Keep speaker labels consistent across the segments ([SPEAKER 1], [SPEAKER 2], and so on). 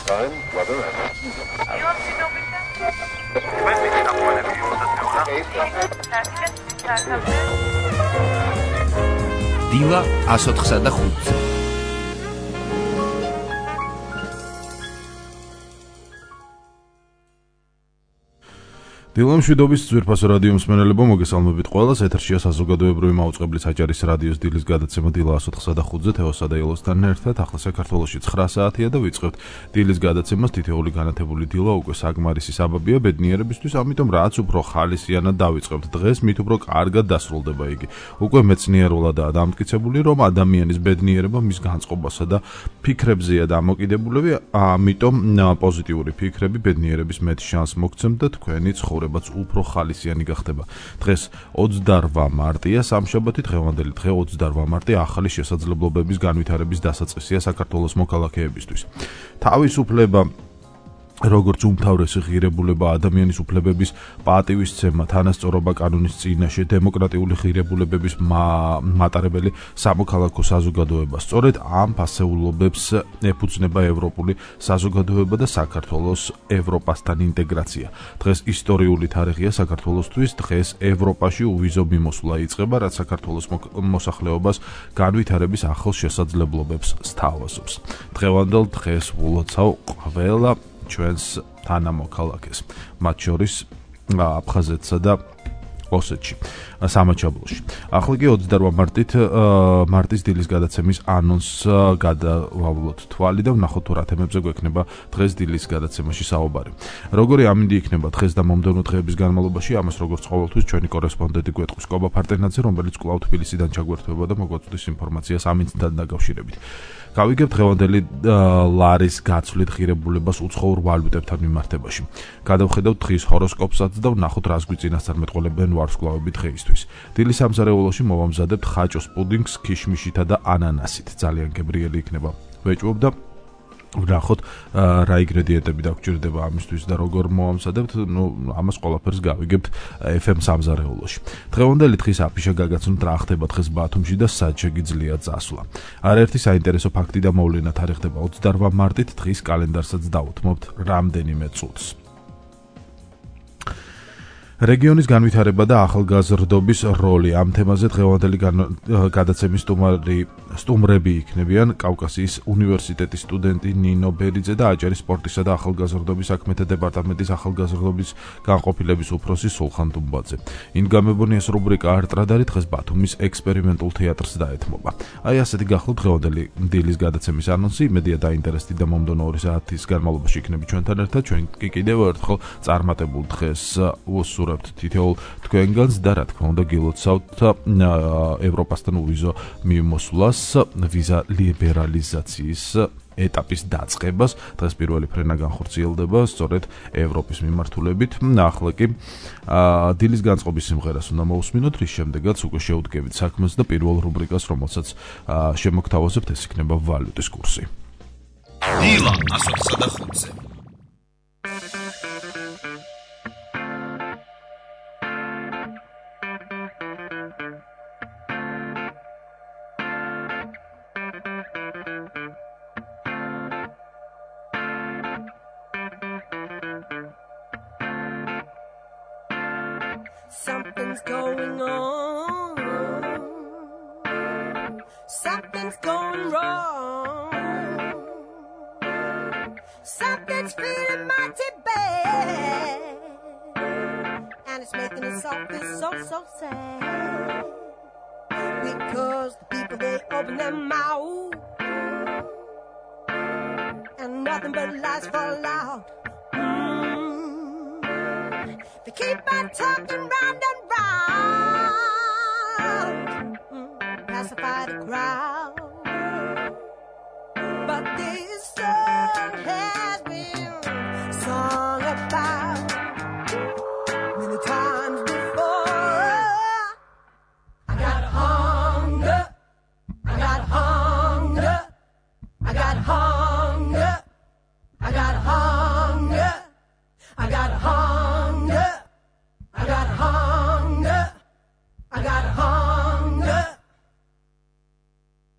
[SPEAKER 1] Time, weather, and...
[SPEAKER 2] დილა 104-5-ზე. დილამ შვიდობის ძვირფასო რადიო მსმენელებო, მოგესალმებით ყველას. ეთერშია საზოგადოებრივი მაუწყებლის აჭარის რადიოს დილის გადაცემა დილა 104-5-ზე თეოსა და ილოსთან ერთად. ახლა საქართველოში 9 საათია და ვიწყებთ დილის გადაცემას. თითოეული განათებული დილა უკვე საგმარისი საბაბია ბედნიერებისთვის, ამიტომ რაც უფრო ხალისიანად დავიწყებთ დღეს, მით უფრო კარგად დასრულდება იგი. უკვე მეცნიერულადაა დამტკიცებული, რომ ადამიანის ბედნიერება მის განწყობასა და ფიქრებზეა დამოკიდებული, ამიტომ პოზიტიური ფიქრები ბედნიერების მეტ შანსს მოგცემთ და თქვენი ცხოვრებაც უფრო ხალისიანი გახდება. დღეს 28 მარტია, სამშაბათი, დღევანდელი დღე 28 მარტი ახალი შესაძლებლობების განვითარების დასაწყისია საქართველოს მოქალაქეებისთვის. თავისუფლება როგორც უმთავრესი ღირებულება, ადამიანის უფლებების პატივისცემა, თანასწორობა კანონის წინაშე, დემოკრატიული ღირებულებების მატარებელი სამოქალაქო საზოგადოება. სწორედ ამ ფასეულობებს ეფუძნება ევროპული საზოგადოება და საქართველოს ევროპასთან ინტეგრაცია. დღეს ისტორიული თარიღია საქართველოსთვის, დღეს ევროპაში უვიზო მიმოსვლა იწყება, რაც საქართველოს მოსახლეობას განვითარების ახალ შესაძლებლობებს სთავაზობს. დღევანდელ დღეს ვლოცავ ყველა ჩვენს თანამოქალაქეს, მათ შორის აფხაზეთსა და ოსეთში, სამაჩაბლოში. ახლა კი 28 მარტის დილის გადაცემის ანონსს გადავავლოთ თვალი და ვნახოთ თუ რა თემებზე გვექნება დღეს დილის გადაცემაში საუბარი. როგორი ამინდი იქნება დღეს და მომდევნო დღეების განმავლობაში, ამას როგორც ყოველთვის ჩვენი კორესპონდენტი გვეტყვის კობა ფარტენაძე, რომელიც კვლავ თბილისიდან ჩაგვერთვება და მოგვაწვდის ინფორმაციას ამინდთან დაკავშირებით. გავიგებთ დღევანდელი ლარის გაცვლით ღირებულებას უცხოურ ვალუტებთან მიმართებაში. გადავხედავთ დღის ჰოროსკოპსაც და ვნახოთ რას გვიწინასწარმეტყველებენ ვარსკვლავები დღეისთვის. დილის სამზარეულოში მოვამზადებთ ხაჭოს პუდინგს ქიშმიშითა და ანანასით. ძალიან გებრიელი იქნება. ვეჭვობ და ვნახოთ რა ინგრედიენტები დაგჭირდება ამისთვის და როგორ მოვამზადებთ, ამას ყველაფერს გავიგებთ FM სამზარეულოში. დღევანდელი დღის აფიშა გაგაცნობთ რა ხდება დღეს ბათუმში და სად შეგიძლიათ წასვლა. არაერთი საინტერესო ფაქტი და მოვლენა თარიღდება 28 მარტით, დღის კალენდარსაც დავუთმობთ რამდენიმე წუთს. რეგიონის განვითარება და ახალგაზრდობის როლი. ამ თემაზე დღევანდელი გადაცემის სტუმრები იქნებიან კავკასიის უნივერსიტეტის სტუდენტი ნინო ბერიძე და აჭარის სპორტისა და ახალგაზრდობის საქმეთა დეპარტამენტის ახალგაზრდობის განყოფილების უფროსი სულხან დუმბაძე. ინგამებონიას რუბრიკა არტრადარი დღეს ბათუმის ექსპერიმენტულ თეატრს დაეთმობა. აი ასეთი გახლავთ დღევანდელი დილის გადაცემის ანონსი. იმედია დაინტერესდით და მომდევნო 2 საათის განმავლობაში იქნები ჩვენთან ერთად. ჩვენ კი კიდევ ერთხელ წარმატებულ დღეს ვუსურვებთ თითოეულ თქვენგანს და რა თქმა უნდა გილოცავთ ევროპასთან უვიზო მიმოსვლას, ვიზა ლიბერალიზაციის ეტაპის დაწყებას. დღეს პირველი ფრენა განხორციელდება სწორედ ევროპის მიმართულებით. ახლა კი დილის განწყობის სიმღერას უნდა მოусმინოთ, რის შემდეგაც უკვე შევდგებით საქმეს და პირველ რუბრიკას, რომელსაც შემოგთავაზებთ, ეს იქნება ვალუტის კურსი.
[SPEAKER 3] დილა 105-ზე.
[SPEAKER 4] Something's going on. Something's going wrong. Something's feeling mighty bad. And it's making us all feel so, so sad. Because the people, they open their mouth. And nothing but lies fall out. They keep on talking round and round, pacify the crowd. But this song has been sung about many times before. I got hunger, I got hunger, I got hunger, I got hunger, I got hunger. I got hunger. I got hunger.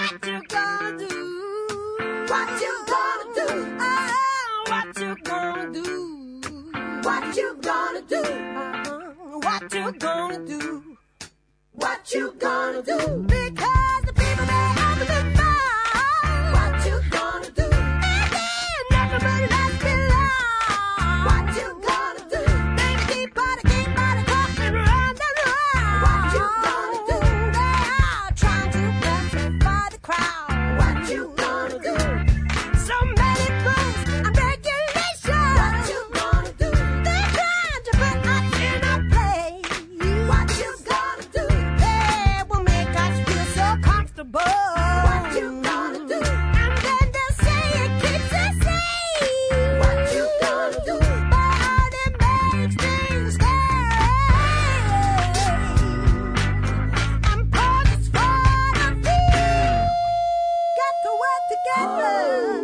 [SPEAKER 4] What you gonna do? What you gonna do? Oh, what you gonna do? What you gonna do? What you gonna do? What you gonna do? Because the people they open the door. What you gonna do? And then everybody left below. What you gonna do? They keep talking round and round. What you gonna do? They are trying to pacify the crowd. What you gonna do? So many rules and regulations. What you gonna do? They're trying to put us in a place. What you gonna do? They will make us feel so comfortable. What you gonna do? And then they'll say it keeps us safe. What you gonna do? But it makes things scary. And pause for the few. Got to work together.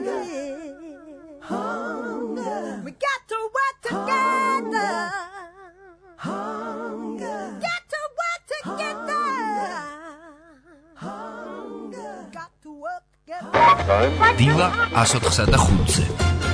[SPEAKER 4] Hunger. We got to work together. Hunger. Got to work together. Hunger. Got to work together.
[SPEAKER 3] დილა 104-5-ზე.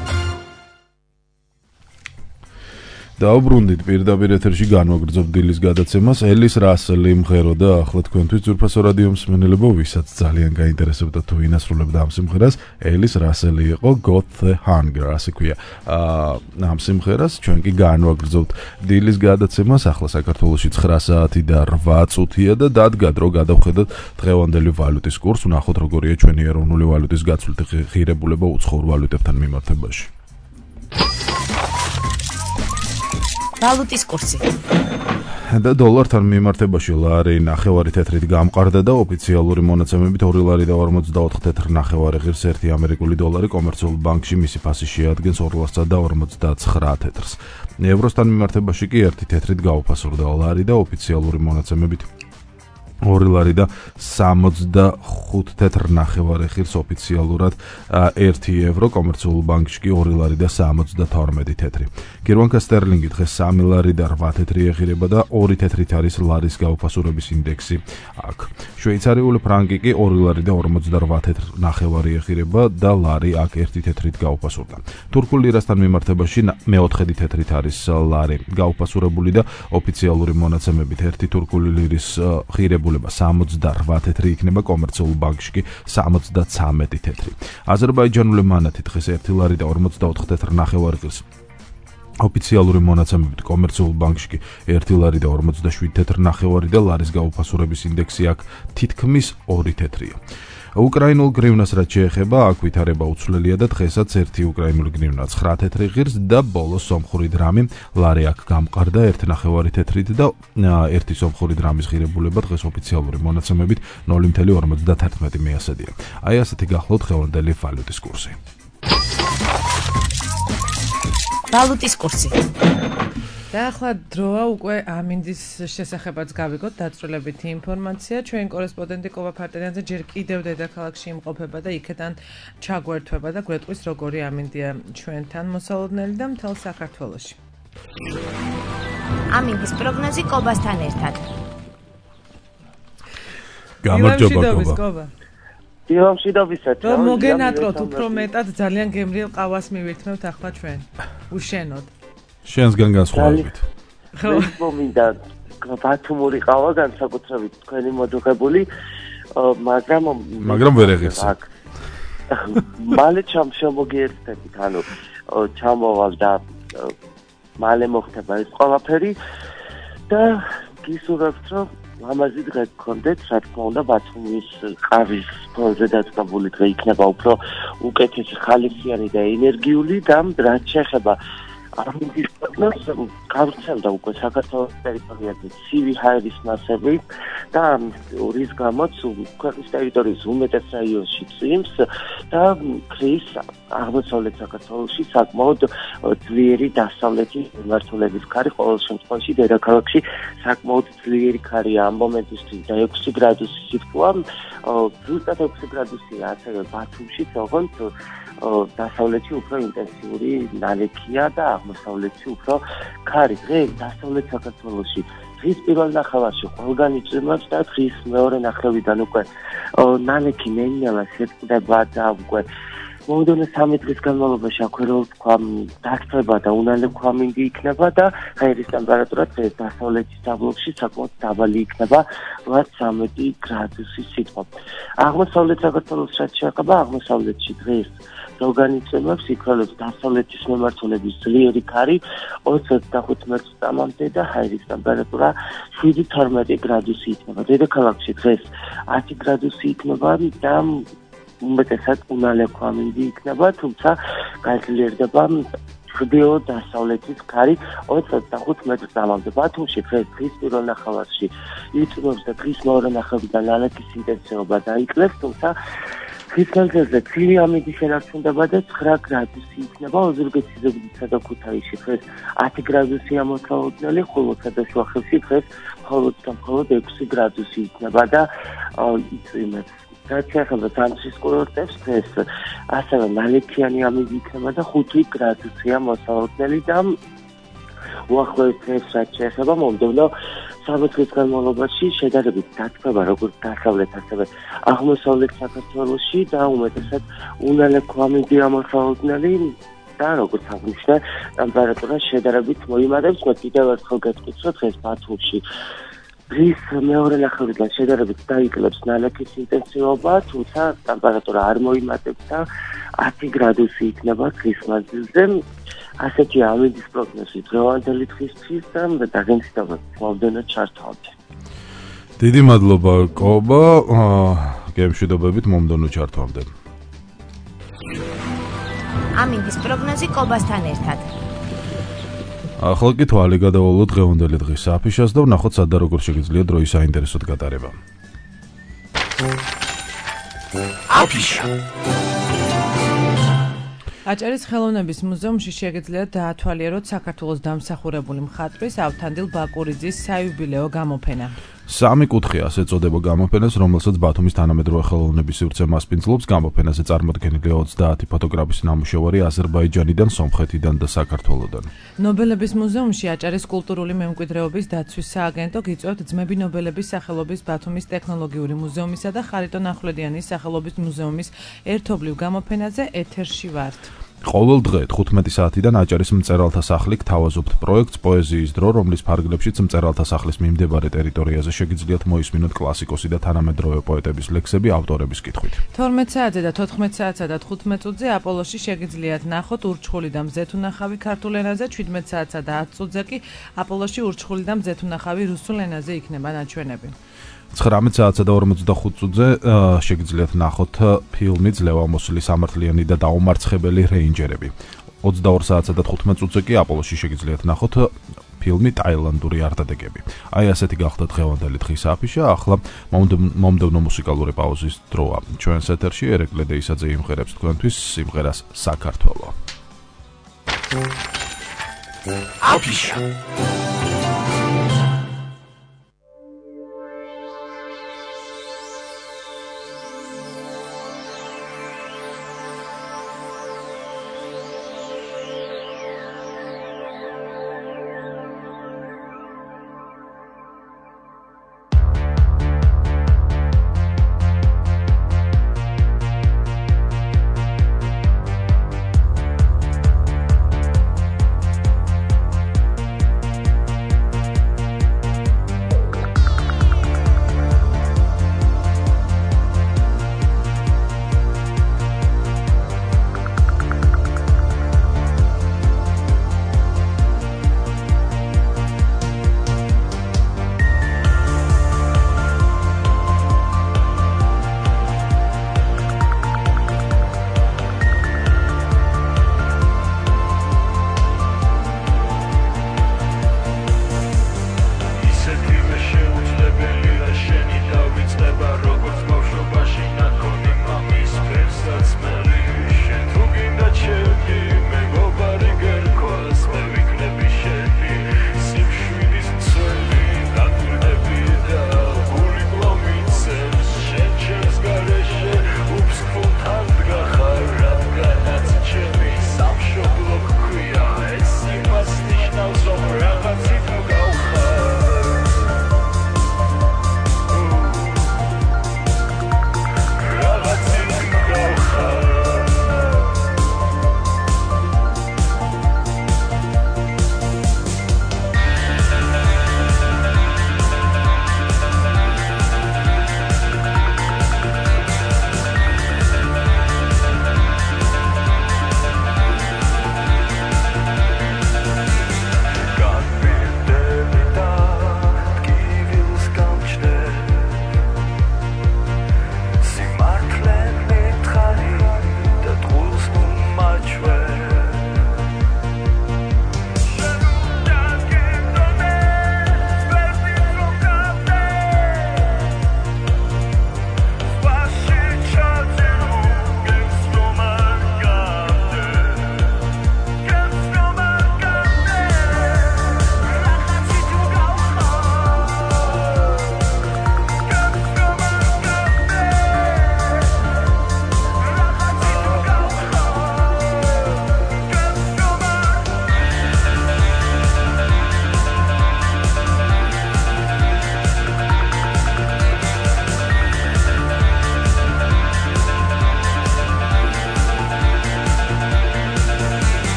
[SPEAKER 2] დაუბრუნდით პირდაპირ ეთერში განვაგრძობ დილის გადაცემას. ელის რასელი მღეროდა ახლა თქვენთვის ძვირფასო რადიო მსმენელებო, ვისაც ძალიან გაინტერესებდა თუ ინასრულებდა ამ სიმღერას. ელის რასელი იყო Got the Hunger, ასე ქვია. ამ სიმღერას ჩვენ კი განვაგრძობთ დილის გადაცემას. ახლა საქართველოში 9 საათი და 8 წუთია და დადგად რომ გადავხედოთ დღევანდელი ვალუტის კურსს, ვნახოთ როგორია ჩვენი ეროვნული ვალუტის გაცვლით ღირებულება უცხოურ ვალუტებთან მიმართებაში.
[SPEAKER 1] ვალუტის კურსი.
[SPEAKER 2] და დოლართან მიმართებაში ლარი 9 თეთრით გამყარდა და ოფიციალური მონაცემებით 2 ლარი და 44 თეთრ 9 ღირს 1 ამერიკული დოლარი კომერციულ ბანკში მისი ფასი შეადგენს 249 თეთრს. ევროსთან მიმართებაში კი 1 თეთრით გაუფასურდა ლარი და ოფიციალური მონაცემებით 2 ლარი და 65 თეთრ 9 ღირს ოფიციალურად 1 ევრო კომერციულ ბანკში კი 2 ლარი და 72 თეთრი. გერმანკა სტერლინგი დღეს 3 ლარი და 8 თეთრი ეღირება და 2 თეთრით არის ლარის გაუფასურების ინდექსი აქ. შვეიცარიული ფრანკი კი 2 ლარი და 48 თეთრ 9 ეღირება და ლარი აქ 1 თეთრით გაუფასურდა. თურქულ ლირასთან მიმართებაში 4 თეთრით არის ლარი გაუფასურებული და ოფიციალური მონაცემებით 1 თურქული ლირის ღირებულება 68 თეთრი იქნება კომერციულ ბანკში კი 73 თეთრი. აზერბაიჯანული მანათი დღეს 1 ლარი და 44 თეთრ 9 ღირს ოფიციალური მონაცემებით კომერციულ ბანკში კი 1 ლარი და 47 თეთრ 9 და ლარის გაუფასურების ინდექსი აქ თითქმის 2 თეთრია. უკრაინულ გრივნას რაც შეეხება, აქ ვითარება უცვლელია და დღესაც 1 უკრაინული გრივნა 9 თეთრი ღირს და ბოლოს სომხური დრამი ლარი აქ გამყარდა 1.9 თეთრით და 1 სომხური დრამის ღირებულება დღეს ოფიციალური მონაცემებით 0.51 მეასედია. აი ასეთი გახლავთ დღევანდელი ვალუტის კურსი.
[SPEAKER 1] ვალუტის კურსი.
[SPEAKER 5] და ახლა დროა უკვე ამინდის შესახებაც გავიგოთ დაწვრილებითი ინფორმაცია. ჩვენი კორესპონდენტი კოვა ფარტენიანძე ჯერ კიდევ დედაქალაქში იმყოფება და იქიდან ჩაგვერთვება და გვეტყვის როგორი ამინდია ჩვენთან მოსალოდნელი და მთელ საქართველოში.
[SPEAKER 1] ამინდის პროგნოზი კობასთან ერთად.
[SPEAKER 2] გამარჯობა კობა.
[SPEAKER 6] დილამშვიდობისად.
[SPEAKER 5] რომ მოგენატროთ უფრო მეტად ძალიან გემრიელ ყავას მივირთმევთ ახლა ჩვენ. უშენოდ.
[SPEAKER 2] შენსგან განსხვავებით.
[SPEAKER 5] ხო.
[SPEAKER 6] მომინდა ბათუმური ყავა განსაკუთრებით თქვენი მოძღებული, მაგრამ
[SPEAKER 2] ვერ ეღირს.
[SPEAKER 6] მალე შემოგიერთდებით, ანუ ჩამოვალ და მალე მოხდება ეს ყველაფერი და გისურვებთ რომ ლამაზი დღე გქონდეთ, რა თქმა უნდა, ბათუმის ყავის ფონზე დაწყებული დღე იქნება უფრო უკეთესი, ხალისიანი და ენერგიული და რაც შეეხება ამინდის პროგნოზს გავრცელდა უკვე საქართველოს ტერიტორიაზე ცივი ჰაერის მასები და რის გამოც ქვეყნის ტერიტორიის უმეტეს რაიონში წვიმს და ქრის აღმოსავლეთ საქართველოში საკმაოდ ძლიერი დასავლეთი მიმართულების ქარი, ყოველ შემთხვევაში დედაქალაქში საკმაოდ ძლიერი ქარია ამ მომენტისთვის და 6 გრადუსი სითბოა, ზუსტად 6 გრადუსია ასევე ბათუმში, თუმცა დასავლეთი უფრო ინტენსიური ნალექია და აღმოსავლეთი უფრო ქარი. დღეს დასავლეთ საქართველოში დღის პირველ ნახევარში ყველგან იწვიმებს და დღის მეორე ნახევრიდან უკვე ნალექი ნენიალა შეწყდება და უკვე მომდევნო 3 დღის განმავლობაში აქვე რო ვთქვა დაცება და უნალე ქვამინდი იქნება და აირის ტემპერატურა დღეს დასავლეთის დაბლობში საკმაოდ დაბალი იქნება 8-13 გრადუსის სიტყვით. აღმოსავლეთ საქართველოს რაც შეეხება აღმოსავლეთში დღეს ზოგან იწვევს იქოლებს დასავლეთის მიმართულების ძლიერი ქარი 25 მეტრამდე და აირის ტემპერატურა 7-12 გრადუსი იქნება. დედაქალაქში დღეს 10 გრადუსი იქნება და უმეტესად უნალე ქვამინდი იქნება, თუმცა გაძლიერდება ჩრდილო დასავლეთის ქარი 25 მეტრამდე. ბათუმში დღის პირველ ნახევარში იწვევს და დღის მეორე ნახევრიდან ნალექის ინტენსივობა დაიკლებს, თუმცა დღის განმავლობაში ცივი ამინდი შენარჩუნდება და 9 გრადუსი იქნება. ოზურგეთის ზუგდიდსა და ქუთაისში დღეს 10 გრადუსია მოთხოვნელი, ხულოთსა და შუახევში დღეს მხოლოდ 6 გრადუსი იქნება და იწვიმებს. რაც შეეხება თამშის კურორტებს, დღეს ასევე ნალექიანი ამინდი იქნება და 5 გრადუსია მოსალოდნელი და უახლოეს დღეს რაც შეეხება მომდევნო 3 დღის განმავლობაში შედარებით დათბება როგორც დასავლეთ ასევე აღმოსავლეთ საქართველოში და უმეტესად უნალე ქვამინდია მოსალოდნელი და როგორც აღნიშნე ტემპერატურა შედარებით მოიმატებს. კიდევ ერთხელ გეტყვით, დღეს ბათუმში დღის მეორე ნახევრიდან შედარებით დაიკლებს ნალექის ინტენსივობა, თუმცა ტემპერატურა არ მოიმატებს და 10 გრადუსი იქნება დღის მანძილზე. ასეთი ამინდის პროგნოზი დღევანდელი დღისთვის და დაგემშვიდობა მომდევნო ჩართვამდე.
[SPEAKER 2] დიდი მადლობა კობა, გემშვიდობებით მომდევნო ჩართვამდე.
[SPEAKER 1] ამინდის პროგნოზი კობასთან ერთად.
[SPEAKER 2] ახლა კი თვალი გადავალოთ დღევანდელი დღის საფიშას და ვნახოთ სად და როგორ შეგიძლია დროის საინტერესოდ გატარება.
[SPEAKER 3] აფიშა
[SPEAKER 5] აჭარის ხელოვნების მუზეუმში შეგიძლიათ დაათვალიეროთ საქართველოს დამსახურებული მხატვრის ავთანდილ ბაკურიძის საიუბილეო გამოფენა.
[SPEAKER 2] 3 კუთხე ასე წოდება გამოფენას, რომელსაც ბათუმის თანამედროვე ხელოვნების სივრცე მასპინძლობს. გამოფენაზე წარმოდგენილია 30 ფოტოგრაფის ნამუშევარი აზერბაიჯანიდან, სომხეთიდან და საქართველოდან.
[SPEAKER 5] ნობელების მუზეუმში აჭარის კულტურული მემკვიდრეობის დაცვის სააგენტო გიწევთ ძმები ნობელების სახელობის ბათუმის ტექნოლოგიური მუზეუმისა და ხარიტონ ახვლედიანის სახელობის მუზეუმის ერთობლივ გამოფენაზე ეთერში ვართ.
[SPEAKER 2] ყოველ დღე 15 საათიდან აჭარის მწერალთა სახლი გთავაზობთ პროექტს პოეზიის დრო, რომლის ფარგლებშიც მწერალთა სახლის მიმდებარე ტერიტორიაზე შეგიძლიათ მოისმინოთ კლასიკოსი და თანამედროვე პოეტების ლექსები ავტორების კითხვით.
[SPEAKER 5] 12 საათზე და 14 საათსა და 15 წუთზე აპოლოში შეგიძლიათ ნახოთ ურჩხული და მზეთუნახავი ქართულ ენაზე, 17 საათსა და 10 წუთზე კი აპოლოში ურჩხული და მზეთუნახავი რუსულ ენაზე იქნება ნაჩვენები.
[SPEAKER 2] 19 საათსა და 45 წუთზე შეგიძლიათ ნახოთ ფილმი ძლევამოსილი სამართლიანი და დაუმარცხებელი რეინჯერები. 22 საათსა და 15 წუთზე კი აპოლოში შეგიძლიათ ნახოთ ფილმი ტაილანდური არდადეგები. აი ასეთი გახდა დღევანდელი დღის აფიშა. ახლა მომდევნო მუსიკალური პაუზის დროა. ჩვენს ეთერში ერეკლე დეისაძე იმღერებს თქვენთვის სიმღერას საქართველო.
[SPEAKER 3] აფიშა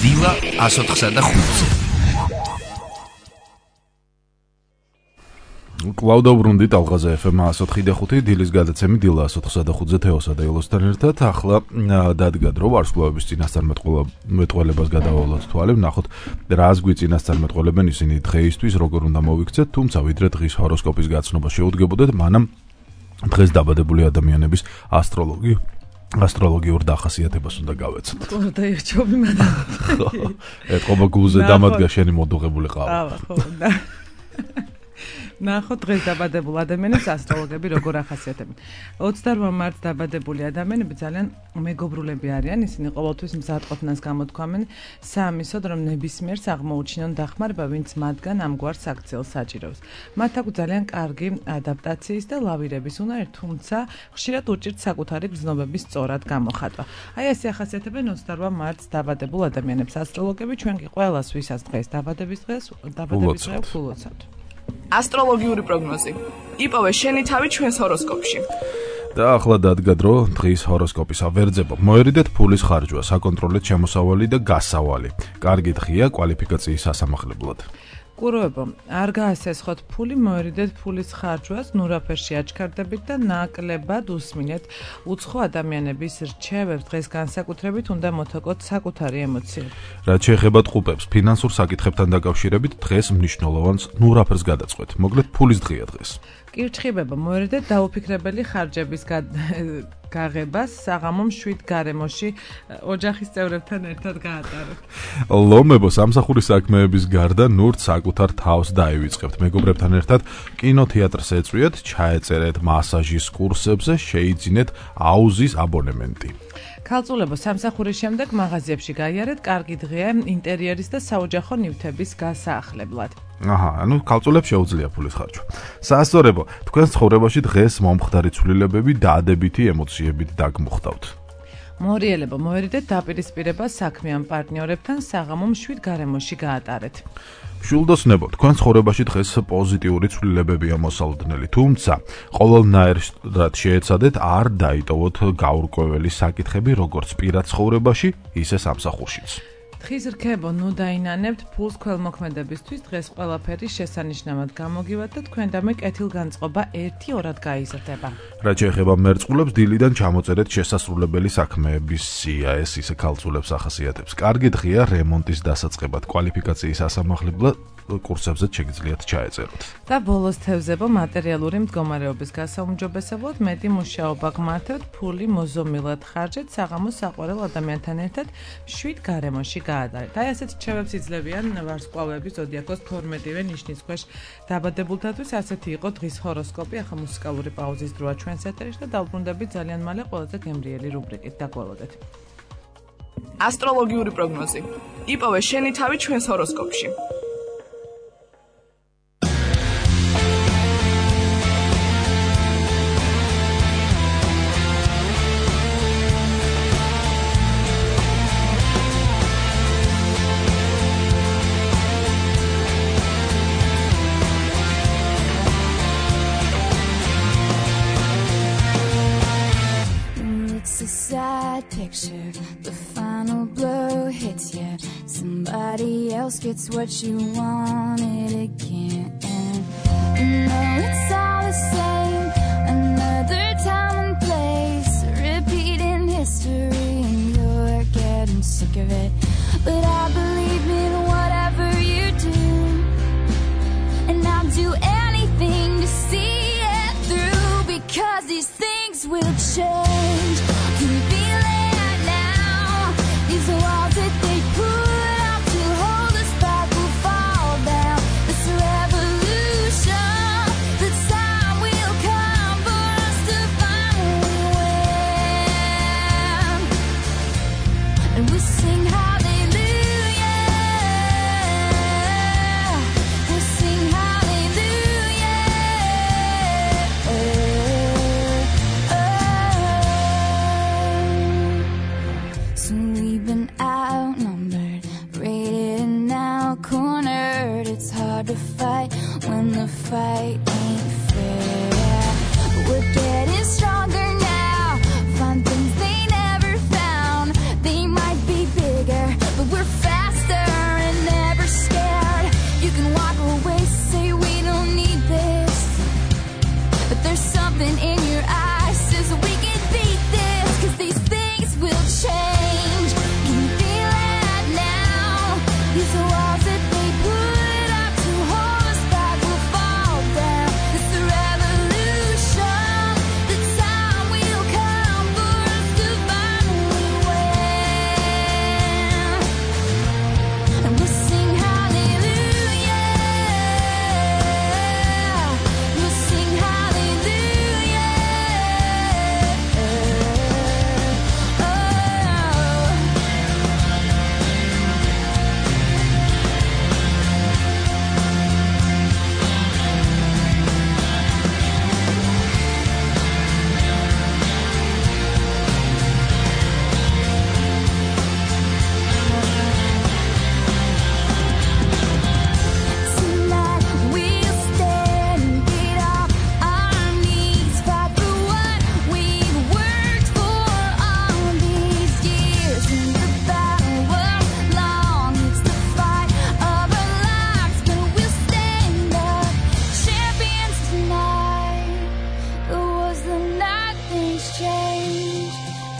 [SPEAKER 3] დილა 104-5-ზე.
[SPEAKER 2] კლაუდაბრუნდი ტალღაზე FM 104.5 დილის გადაცემი დილა 104-5-ზე თეოსა და ილოსთან ერთად. ახლა დადგა დრო ვარსკვლავების წინასწარმეტყველებას გადავალოთ თვალე, ვნახოთ რას გვიწინასწარმეტყველებენ ისინი დღეისთვის, როგორ უნდა მოვიქცეთ, თუმცა ვიდრე დღის ჰოროსკოპის გაცნობა შეუდგებოდეთ, მანამ დღეს დაბადებული ადამიანების ასტროლოგიურ დახასიათებას უნდა გავეცოთ.
[SPEAKER 5] ხო, დაიჭობი მადამ.
[SPEAKER 2] ეთყობა გულზე დამადგა შენი მოდუღებული ყავა.
[SPEAKER 5] ხო, და ნახოთ დღეს დაბადებულ ადამიანებს ასტროლოგები როგორ ახასიათებენ. 28 მარტს დაბადებული ადამიანები ძალიან მეგობრულები არიან, ისინი ყოველთვის მზად ყოფნას გამოთქვამენ სამისოდ, რომ ნებისმიერს აღმოუჩინონ დახმარება, ვინც მათგან ამგვარ საქციელს საჭიროებს. მათ აქვს ძალიან კარგი ადაპტაციის და ლავირების უნარი, თუმცა ხშირად უჭირთ საკუთარი გრძნობების სწორად გამოხატვა. აი ესე ახასიათებენ 28 მარტს დაბადებულ ადამიანებს ასტროლოგები, ჩვენ კი ყველას ვისაც დღეს დაბადების დღე ვულოცავთ.
[SPEAKER 7] ასტროლოგიური პროგნოზი. იპოვე შენი თავი ჩვენს ჰოროსკოპში.
[SPEAKER 2] და ახლა დადგა დრო დღის ჰოროსკოპის ავერძებო. მოერიდეთ ფულის ხარჯვა, საკონტროლეთ შემოსავალი და გასავალი. კარგი დღეა კვალიფიკაციის სასამართლებლად.
[SPEAKER 5] კუროებო, არ გაასესხოთ ფული, მოერიდეთ ფულის ხარჯვას, ნურაფერში აჩქარდებით და ნაკლებად უსმინეთ უცხო ადამიანების რჩევებს. დღეს განსაკუთრებით უნდა მოთოკოთ საკუთარი ემოციები.
[SPEAKER 2] რაც შეეხება ტყუპებს, ფინანსურ საკითხებთან დაკავშირებით დღეს მნიშვნელოვანს ნურაფერს გადაწყვეთ. მოკლედ ფულის დღეა დღეს.
[SPEAKER 5] კირჩხიბებო, მოერიდეთ დაუფიქრებელი ხარჯების გაღებას საღამომ 7 გარემოში ოჯახის წევრებთან ერთად გაატაროთ.
[SPEAKER 2] ლომებო, სამსახურის საქმეების გარდა ნურთ საკუთარ თავს დაივიწყებთ. მეგობრებთან ერთად კინოთეატრს ეწვიეთ, ჩაეწერეთ მასაჟის კურსებზე, შეიძინეთ აუზის აბონემენტი.
[SPEAKER 5] ქალწულებო, სამსახურის შემდეგ მაღაზიებში გაიარეთ, კარგი დღეა ინტერიერის და საოჯახო ნივთების გასაახლებლად.
[SPEAKER 2] ანუ ქალწულებს შეუძლია ფულის ხარჯვა. საასწორებო, თქვენს ცხოვრებაში დღეს მომხდარი ცვლილებები დადებითი ემოციებით დაგმოხდავთ.
[SPEAKER 5] მორიელებო, მოერიდეთ დაპირისპირება საქმიან პარტნიორებთან, საღამომ 7 გარემოში გაატარეთ.
[SPEAKER 2] მშვილდოსნებო, თქვენ ცხოვრებაში დღეს პოზიტიური ცვლილებებია მოსალოდნელი, თუმცა ყოველნაირად შეეცადეთ არ დაიტოვოთ გაურკვეველი საკითხები როგორც პირად ცხოვრებაში, ისე სამსახურშიც.
[SPEAKER 5] დღის რქებო, ნუ დაინანებთ ფულს ქველმოქმედებისთვის, დღეს ყველაფერი შესანიშნავად გამოგივათ და თქვენდამე კეთილგანწყობა 1-2-რად გაიზრდება.
[SPEAKER 2] რაც შეეხება მერწყულებს, დილიდან ჩამოწერეთ შესასრულებელი საქმეების სია, ეს ისე ქალწულებს ახასიათებს. კარგი დღეა რემონტის დასაწყებად, კვალიფიკაციის სასამართლებლად კურსებზე შეგიძლიათ ჩაეწეროთ.
[SPEAKER 5] და ბოლოს თევზებო, მატერიალური მდგომარეობის გასაუმჯობესებლად მეტი მუშაობა გმართებთ, ფული მოზომილად ხარჯეთ, საღამოს საყვარელ ადამიანთან ერთად 7 გარემოში გაატარეთ. აი ასეთ რჩევებს იძლევიან ვარსკვლავები ზოდიაქოს 12-ვე ნიშნის ქვეშ დაბადებულთათვის. ასეთი იყო დღის ჰოროსკოპი. ახლა მუსიკალური პაუზის დროა ჩვენს ეთერში და დავბრუნდებით ძალიან მალე ყველაზე გემრიელი რუბრიკით. დაგვალოდეთ.
[SPEAKER 7] ასტროლოგიური პროგნოზი. იპოვე შენი თავი ჩვენს ჰოროსკოპში.
[SPEAKER 8] Picture the final blow hits you. Somebody else gets what you wanted again. You know it's all the same. Another time and place, repeating history, and you're getting sick of it. But I believe in whatever you do, and I'll do anything to see it through because these things will change. Can you feel it now? These walls that they put up to hold us back will fall down. This revolution, the time will come for us to find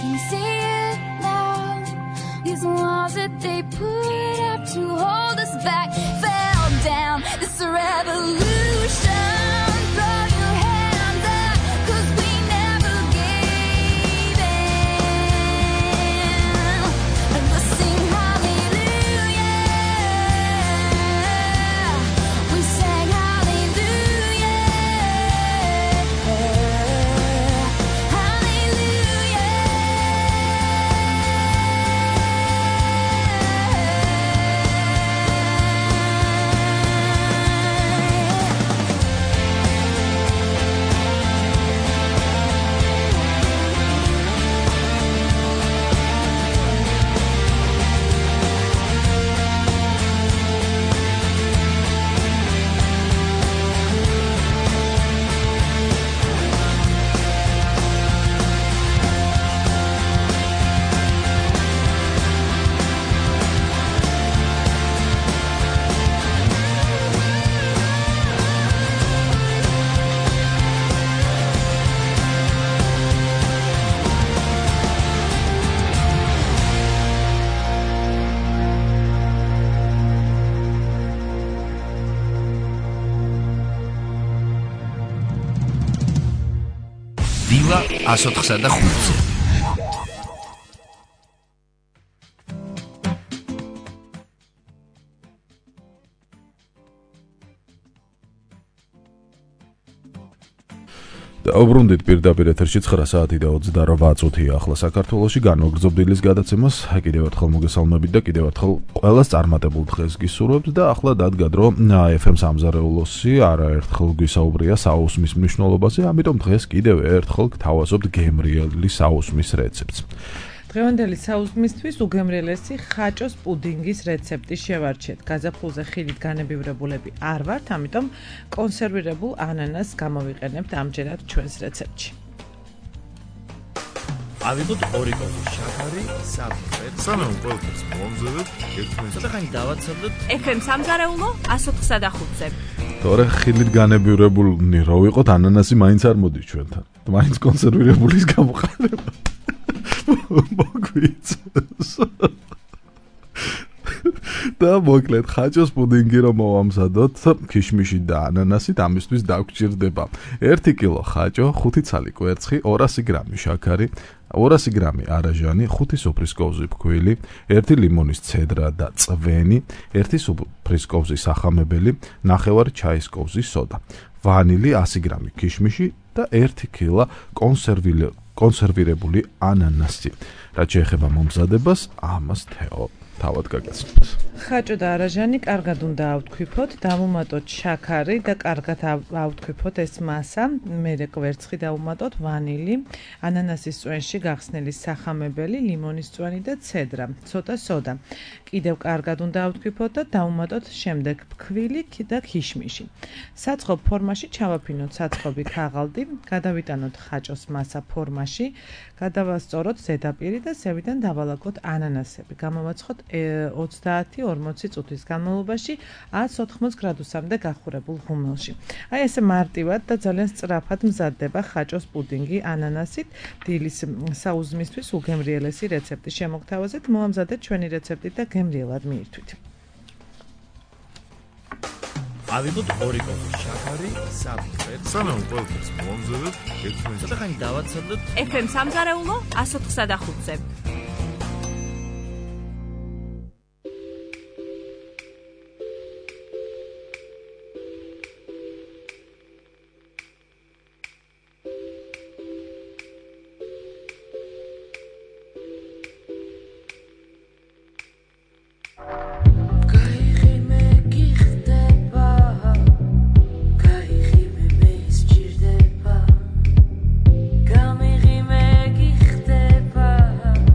[SPEAKER 8] can see it now. These walls that they put up to hold us back fell down. This revolution. Throw your hands up, 'cause we never gave in. And we'll sing hallelujah. We sang hallelujah.
[SPEAKER 3] დილა 104-ზე.
[SPEAKER 2] დაუბრუნდით პირდაპირ ეთერში 9 საათი და 28 წუთია ახლა საქართველოში განვაგრძობ დილის გადაცემას. კიდევ ერთხელ მოგესალმებით და კიდევ ერთხელ ყველას წარმატებულ დღეს გისურვებთ და ახლა დადგა დრო FM სამზარეულოსი არაერთხელ გვისაუბრია საუსმის მნიშვნელობაზე, ამიტომ დღეს კიდევ ერთხელ გთავაზობთ გემრიელი საუსმის რეცეპტს.
[SPEAKER 5] დღევანდელი საუზმისთვის უგემრიელესი ხაჭოს პუდინგის რეცეპტი შევარჩიეთ. გაზაფხულზე ხილით განებივრებულები არ ვართ, ამიტომ კონსერვირებულ ანანასს გამოვიყენებთ ამჯერად ჩვენს რეცეპტში.
[SPEAKER 3] ავიღოთ 2 კოპი შაქარი, საფრთხე.
[SPEAKER 9] სანამ ყველაფერს მომზადებ, ერთმანეთს
[SPEAKER 3] ცოტახანი დავაცადოთ.
[SPEAKER 1] FM სამზარეულო 104-ზე.
[SPEAKER 2] თორე ხილით განებივრებულნი რო ვიყოთ, ანანასი მაინც არ მოდის ჩვენთან. მაინც კონსერვირებულის გამოყენება. მოგვიწევს. და მოკლედ ხაჭოს პუდინგი რომ მოვამზადოთ ქიშმიში და ანანასით, ამისთვის დაგვჭირდება 1 კილო ხაჭო, 5 ცალი კვერცხი, 200 გრამი შაქარი, 200 გრამი არაჟანი, 5 სუფრის კოვზი ფქვილი, 1 ლიმონის ცედრა და წვენი, 1 სუფრის კოვზი სახამებელი, 9 ჩაის კოვზი სოდა, ვანილი, 100 გრამი ქიშმიში და 1 კილო კონსერვირებული ანანასი. რაც შეეხება მომზადებას, ამას თეო თავად გაგაცნობთ.
[SPEAKER 5] ხაჭო და არაჟანი კარგად უნდა ავთქვიფოთ, დავუმატოთ შაქარი და კარგად ავთქვიფოთ ეს მასა, მერე კვერცხი დავუმატოთ, ვანილი, ანანასის წვენში გახსნილი სახამებელი, ლიმონის წვენი და ცედრა, ცოტა სოდა. კიდევ კარგად უნდა ავთქვიფოთ და დავუმატოთ შემდეგ ფქვილი და ქიშმიში. საწყობ ფორმაში ჩავაფინოთ საწყობი ქაღალდი, გადავიტანოთ ხაჭოს მასა ფორმაში, გადავასწოროთ ზედაპირი და ზევიდან დავალაგოთ ანანასები. გამოვაცხოთ 30-40 წუთის განმავლობაში 180 გრადუსამდე გახურებულ ღუმელში. აი ესე მარტივად და ძალიან სწრაფად მზადდება ხაჭოს პუდინგი ანანასით. დილის საუზმისთვის უგემრიელესი რეცეპტი შემოგთავაზეთ. მოამზადეთ ჩვენი რეცეპტი და გემრიელად მიირთვით.
[SPEAKER 3] ავიღოთ 2 კოპი შაქარი, საფრთხე.
[SPEAKER 9] სანამ ყველაფერს მომზადებ, ერთმანეთს
[SPEAKER 3] ცოტახანი დავაცადოთ.
[SPEAKER 1] FM სამზარეულო 104-ზე.
[SPEAKER 8] Gamigime gichteba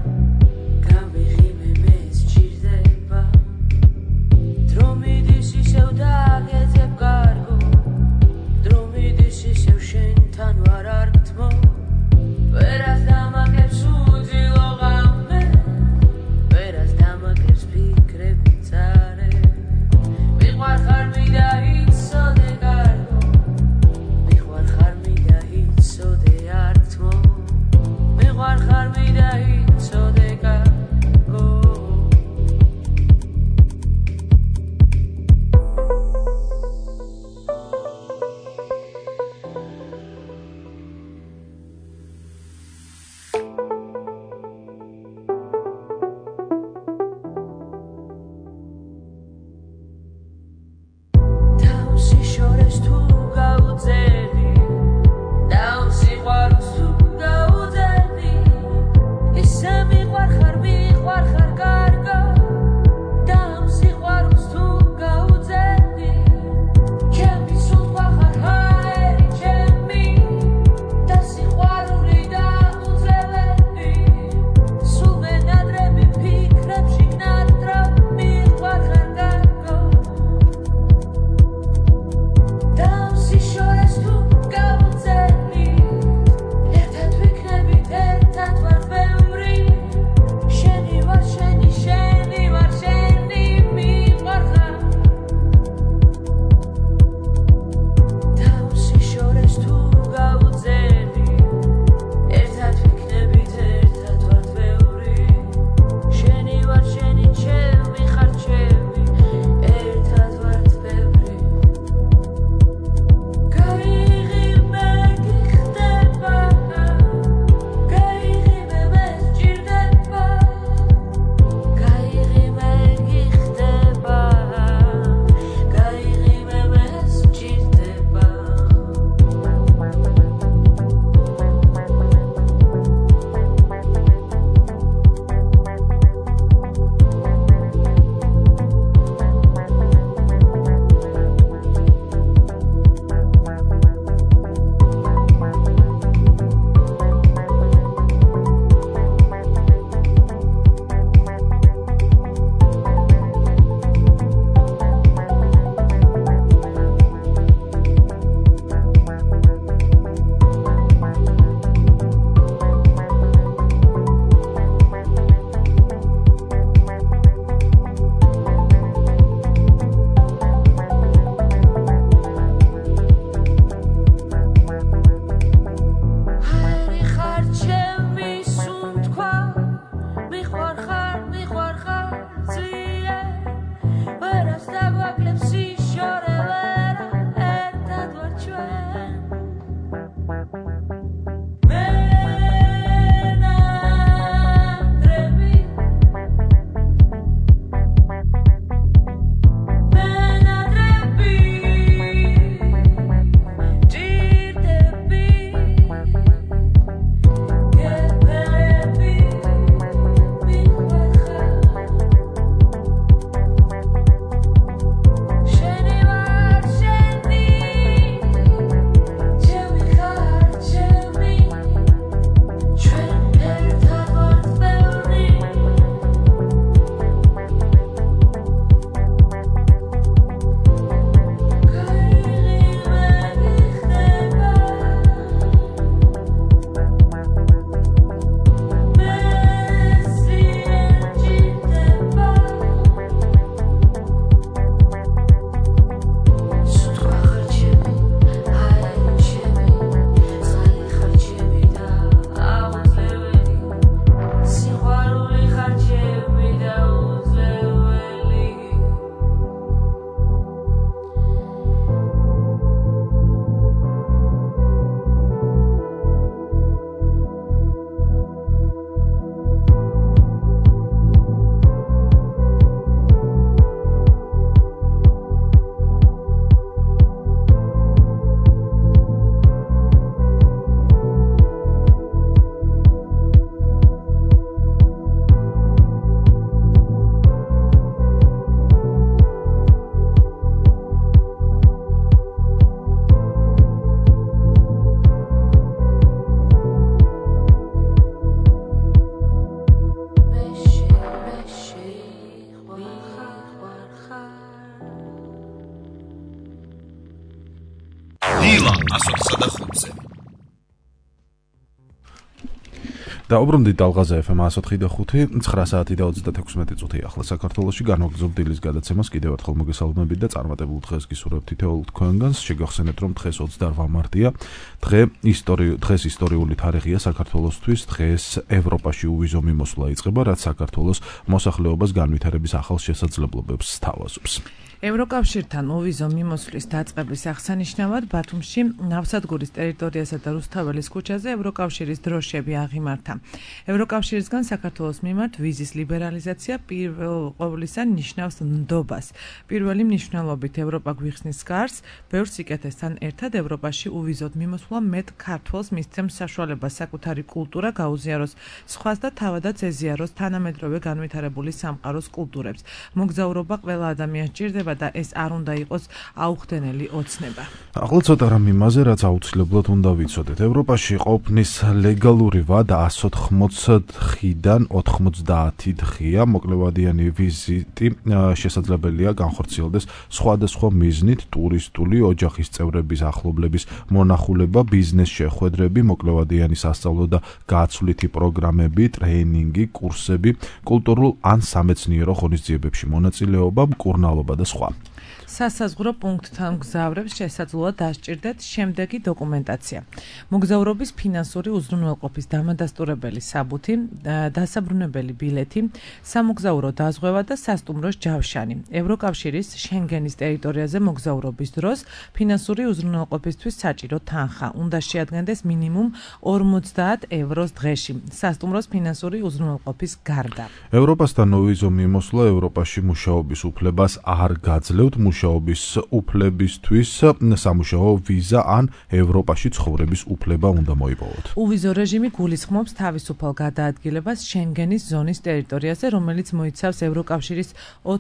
[SPEAKER 3] 105-ზე.
[SPEAKER 2] დაუბრუნდით დალღაზე FM 104.5 9 საათი და 36 წუთი ახლა საქართველოში განვაგრძობ დილის გადაცემას კიდევ ერთხელ მოგესალმებით და წარმატებულ დღეს გისურვებთ თითოეულ თქვენგანს. შეგახსენებთ რომ დღეს 28 მარტია. დღეს ისტორიული თარიღია საქართველოსთვის. დღეს ევროპაში უვიზო მიმოსვლა იწყება, რაც საქართველოს მოსახლეობას განვითარების ახალ შესაძლებლობებს სთავაზობს.
[SPEAKER 5] ევროკავშირთან უვიზო მიმოსვლის დაწყების აღსანიშნავად ბათუმში ნავსადგურის ტერიტორიასა და რუსთაველის ქუჩაზე ევროკავშირის დროშები აღიმართა. ევროკავშირისგან საქართველოს მიმართ ვიზის ლიბერალიზაცია პირველ ყოვლისა ნიშნავს ნდობას. პირველი მნიშვნელობით ევროპა გვიხსნის გარს, ბევრ სიკეთესთან ერთად ევროპაში უვიზოდ მიმოსვლა მეტ ქართველს მისცემს საშუალებას საკუთარი კულტურა გაუზიაროს სხვას და თავადაც ეზიაროს თანამედროვე განვითარებული სამყაროს კულტურებს. მოგზაურობა ყველა ადამიანს ჭირდება და ეს არ უნდა იყოს აუხდენელი ოცნება.
[SPEAKER 2] ახლა ცოტა რამ იმაზე, რაც აუცილებლად უნდა ვიცოდეთ. ევროპაში ყოფნის ლეგალური ვადა 180-დან 90 დღეა. მოკლევადიანი ვიზიტი შესაძლებელია განხორციელდეს სხვადასხვა მიზნით: ტურისტული, ოჯახის წევრების ახლობლების მონახულება, ბიზნეს შეხვედრები, მოკლევადიანი სასწავლო და გაცვლითი პროგრამები, ტრეინინგი, კურსები, კულტურულ ან სამეცნიერო ღონისძიებებში მონაწილეობა, მკურნალობა და სხვა.
[SPEAKER 5] სასაზღვრო პუნქტთან მგზავრებს შესაძლოა დასჭირდეთ შემდეგი დოკუმენტაცია: მოგზაურობის ფინანსური უზრუნველყოფის დამადასტურებელი საბუთი, დასაბრუნებელი ბილეთი, სამოგზაურო დაზღვევა და სასტუმროს ჯავშანი. ევროკავშირის შენგენის ტერიტორიაზე მოგზაურობის დროს ფინანსური უზრუნველყოფისთვის საჭირო თანხა უნდა შეადგენდეს მინიმუმ 50 ევროს დღეში, სასტუმროს ფინანსური უზრუნველყოფის გარდა.
[SPEAKER 2] ევროპასთან უვიზო მიმოსვლა ევროპაში მუშაობის უფლებას არ გაძლევთ. მუშაობის უფლებისთვის სამუშაო ვიზა ან ევროპაში ცხოვრების უფლება უნდა მოიპოვოთ.
[SPEAKER 5] უვიზო რეჟიმი გულისხმობს თავისუფალ გადაადგილებას შენგენის ზონის ტერიტორიაზე, რომელიც მოიცავს ევროკავშირის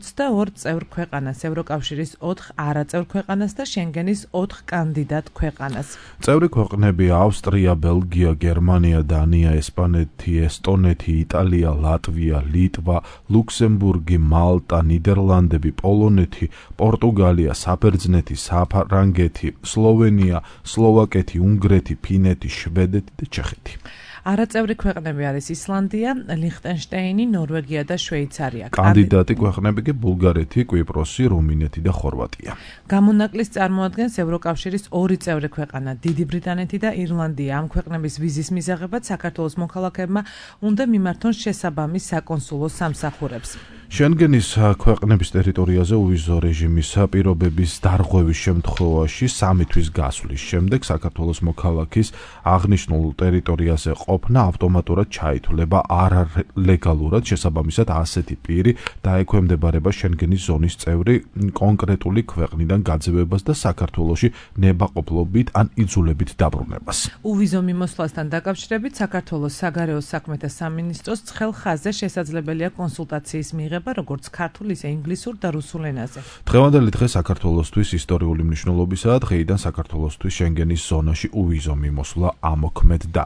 [SPEAKER 5] 22 წევრ ქვეყანას, ევროკავშირის 4 არაწევრ ქვეყანას და შენგენის 4 კანდიდატ ქვეყანას.
[SPEAKER 2] წევრი ქვეყნებია ავსტრია, ბელგია, გერმანია, დანია, ესპანეთი, ესტონეთი, იტალია, ლატვია, ლიტვა, ლუქსემბურგი, მალტა, ნიდერლანდები, პოლონეთი, პორტუგალია, საბერძნეთი, საფრანგეთი, სლოვენია, სლოვაკეთი, უნგრეთი, ფინეთი, შვედეთი და ჩეხეთი.
[SPEAKER 5] არაწევრი ქვეყნები არის ისლანდია, ლიხტენშტეინი, ნორვეგია და შვეიცარია.
[SPEAKER 2] კანდიდატი ქვეყნები კი ბულგარეთი, კვიპროსი, რუმინეთი და ხორვატია.
[SPEAKER 5] გამონაკლისს წარმოადგენს ევროკავშირის 2 წევრი ქვეყანა, დიდი ბრიტანეთი და ირლანდია. ამ ქვეყნების ვიზის მისაღებად საქართველოს მოქალაქეებმა უნდა მიმართონ შესაბამის საკონსულო სამსახურებს.
[SPEAKER 2] შენგენის ქვეყნების ტერიტორიაზე უვიზო რეჟიმის პირობების დარღვევის შემთხვევაში 3 თვის გასვლის შემდეგ საქართველოს მოქალაქის აღნიშნულ ტერიტორიაზე ყოფნა ავტომატურად ჩაითვლება არალეგალურად. შესაბამისად ასეთი პირი დაექვემდებარება შენგენის ზონის წევრი კონკრეტული ქვეყნიდან გაძევებას და საქართველოში ნებაყოფლობით ან იძულებით დაბრუნებას.
[SPEAKER 5] უვიზო მიმოსვლასთან დაკავშირებით საქართველოს საგარეო საქმეთა სამინისტროს ცხელ ხაზზე შესაძლებელია კონსულტაციის მიღება როგორც ქართულ, ისე ინგლისურ და რუსულ ენაზე.
[SPEAKER 2] დღევანდელი დღე საქართველოსთვის ისტორიული მნიშვნელობისაა. დღეიდან საქართველოსთვის შენგენის ზონაში უვიზო მიმოსვლა ამოქმედდა.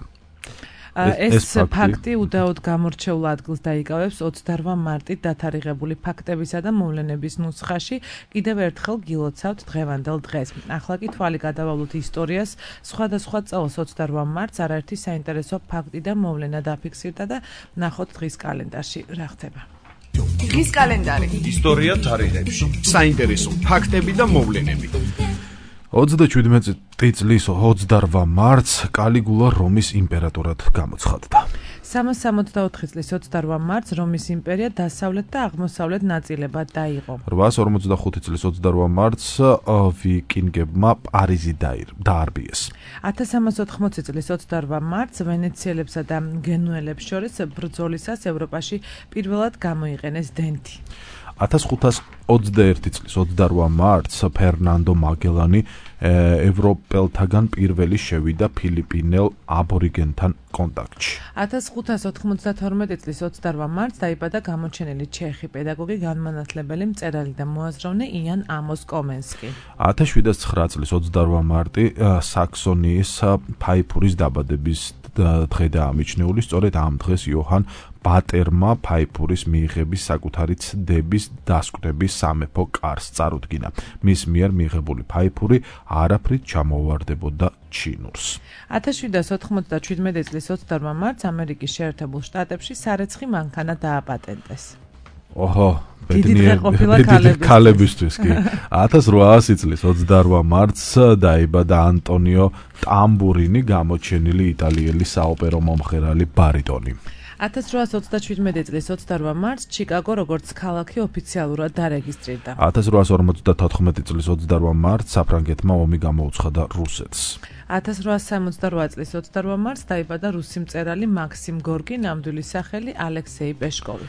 [SPEAKER 5] ეს ფაქტი უდაოდ გამორჩეულ ადგილს დაიკავებს 28 მარტით დათარიღებული ფაქტებისა და მოვლენების ნუსხაში. კიდევ ერთხელ გილოცავთ დღევანდელ დღეს. ახლა კი თვალი გადავალოთ ისტორიას. სხვადასხვა წელს 28 მარტს არაერთი საინტერესო ფაქტი და მოვლენა დაფიქსირდა და ნახოთ დღის კალენდარში რა ხდება.
[SPEAKER 7] დღის კალენდარი.
[SPEAKER 3] ისტორია თარიღებში. საინტერესო ფაქტები და მოვლენები.
[SPEAKER 2] 37 წლის 28 მარტს კალიგულა რომის იმპერატორად გამოცხადდა.
[SPEAKER 5] 364 წლის 28 მარტს რომის იმპერია დასავლეთ და აღმოსავლეთ ნაწილებად დაიყო.
[SPEAKER 2] 845 წლის 28 მარტს ვიკინგებმა პარიზი დაარბიეს.
[SPEAKER 5] 1380 წლის 28 მარტს ვენეციელებსა და გენუელებს შორის ბრძოლისას ევროპაში პირველად გამოიყენეს დენთი.
[SPEAKER 2] 1521 წლის 28 მარტს ფერნანდო მაგელანი ევროპელთაგან პირველი შევიდა ფილიპინელ აბორიგენთან კონტაქტში.
[SPEAKER 5] 1592 წლის 28 მარტს დაიბადა გამოჩენილი ჩეხი პედაგოგი, განმანათლებელი, მწერალი და მოაზროვნე იან ამოს კომენსკი.
[SPEAKER 2] 1709 წლის 28 მარტი საქსონიის ფაიფურის დაბადების დღე დაამიჩნეული. სწორედ ამ დღეს იოჰან ბატერმა ფაიფურის მიიღების საკუთარი ცდების დასკვნების სამეფო კარს წარუდგინა. მის მიერ მიღებული ფაიფური არაფრით ჩამოუვარდებოდა ჩინურს.
[SPEAKER 5] 1797 წლის 28 მარტს ამერიკის შეერთებულ შტატებში სარეცხი მანქანა დააპატენტეს.
[SPEAKER 2] ოჰო,
[SPEAKER 5] ბედნიერი
[SPEAKER 2] ქალებისთვის კი. 1800 წლის 28 მარტს დაიბადა ანტონიო ტამბურინი, გამოჩენილი იტალიელი საოპერო მომღერალი ბარიტონი.
[SPEAKER 5] 1827 წლის 28 მარტს ჩიკაგო როგორც ქალაქი ოფიციალურად დარეგისტრირდა.
[SPEAKER 2] 1854 წლის 28 მარტს საფრანგეთმა ომი გამოუცხადა რუსეთს.
[SPEAKER 5] 1868 წლის 28 მარტს დაიბადა რუსი მწერალი მაქსიმ გორკი, ნამდვილი სახელი ალექსეი პეშკოვი.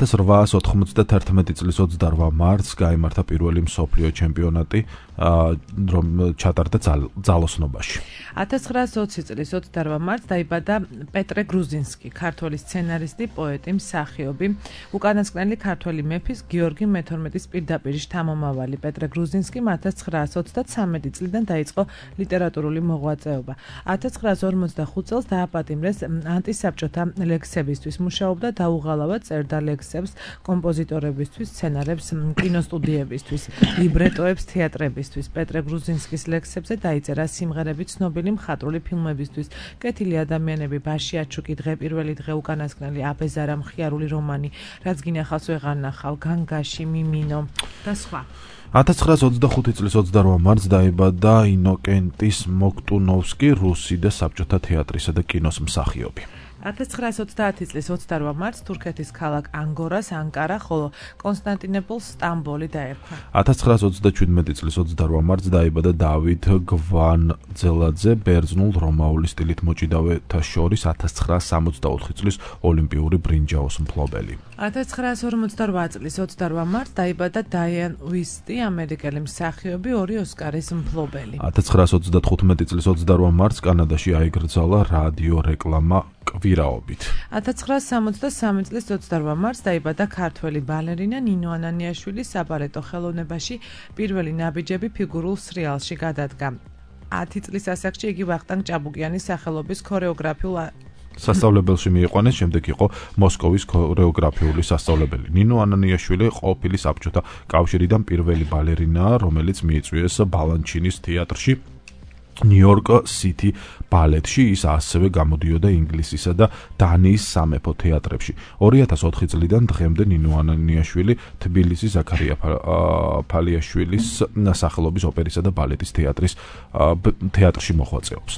[SPEAKER 2] 1891 წლის 28 მარტს გაიმართა პირველი მსოფლიო ჩემპიონატი, რომ ჩატარდა ძალოსნობაში.
[SPEAKER 5] 1920 წლის 28 მარტს დაიბადა პეტრე გრუზინსკი, ქართველი სცენარისტი, პოეტი, მსახიობი, უკანასკნელი ქართველი მეფის გიორგი მე-12-ის პირდაპირ შთამომავალი. პეტრე გრუზინსკიმ 1933 წლიდან დაიწყო ლიტერატურული მოღვაწეობა. 1945 წელს დააპატიმრეს ანტისაბჭოთა ლექსებისთვის, მუშაობდა დაუღალავად, წერდა ლექსებს კომპოზიტორებისთვის, სცენარებს კინოსტუდიებისთვის, ლიბრეტოებს თეატრებისთვის. პეტრე გრუზინსკის ლექსებზე დაიწერა სიმღერები ცნობილი მხატვრული ფილმებისთვის, კეთილი ადამიანები, ბაში აჩუკი, დღე პირველი დღე, უკანასკნელი აბეზარა, მხიარული რომანი, რაც გინახავს ვეღარ ნახავ, განგაში, მიმინო და სხვა.
[SPEAKER 2] 1925 წლის 28 მარტს დაიბადა ინოკენტის მოქტუნოვსკი, რუსი და საბჭოთა თეატრისა და კინოს მსახიობი.
[SPEAKER 5] 1930 წლის 28 მარტს თურქეთის ქალაქ ანგორას ანკარა, ხოლო კონსტანტინოპოლს სტამბოლი დაერქვა.
[SPEAKER 2] 1927 წლის 28 მარტს დაიბადა დავით გვანძელაძე, ბერძნულ-რომაული სტილით მოჭიდავეთა შორის 1964 წლის ოლიმპიური ბრინჯაოს მფლობელი.
[SPEAKER 5] 1958 წლის 28 მარტს დაიბადა დაიან უისტი, ამერიკელი მსახიობი, 2 ოსკარის მფლობელი.
[SPEAKER 2] 1935 წლის 28 მარტს კანადაში აიკრძალა რადიო რეკლამა კვირაობით.
[SPEAKER 5] 1963 წლის 28 მარტს დაიბადა ქართველი ბალერინა ნინო ანანიაშვილი, საბალეტო ხელოვნებაში პირველი ნაბიჯები ფიგურულ სრიალში გადადგა. 10 წლის ასაკში იგი ვახტანგ ჭაბუკიანის სახელობის ქორეოგრაფიულ
[SPEAKER 2] სასწავლებელში მიიყვანეს, შემდეგ იყო მოსკოვის ქორეოგრაფიული სასწავლებელი. ნინო ანანიაშვილი ყოფილი საბჭოთა კავშირიდან პირველი ბალერინაა, რომელიც მიიწვიეს ბალანჩინის თეატრში, ნიუ-იორკ სიტი ბალეტში. ის ასევე გამოდიოდა ინგლისისა და დანიის სამეფო თეატრებში. 2004 წლიდან დღემდე ნინო ანანიაშვილი თბილისის ზაქარია ფალიაშვილის სახელობის ოპერისა და ბალეტის თეატრში მოღვაწეობს.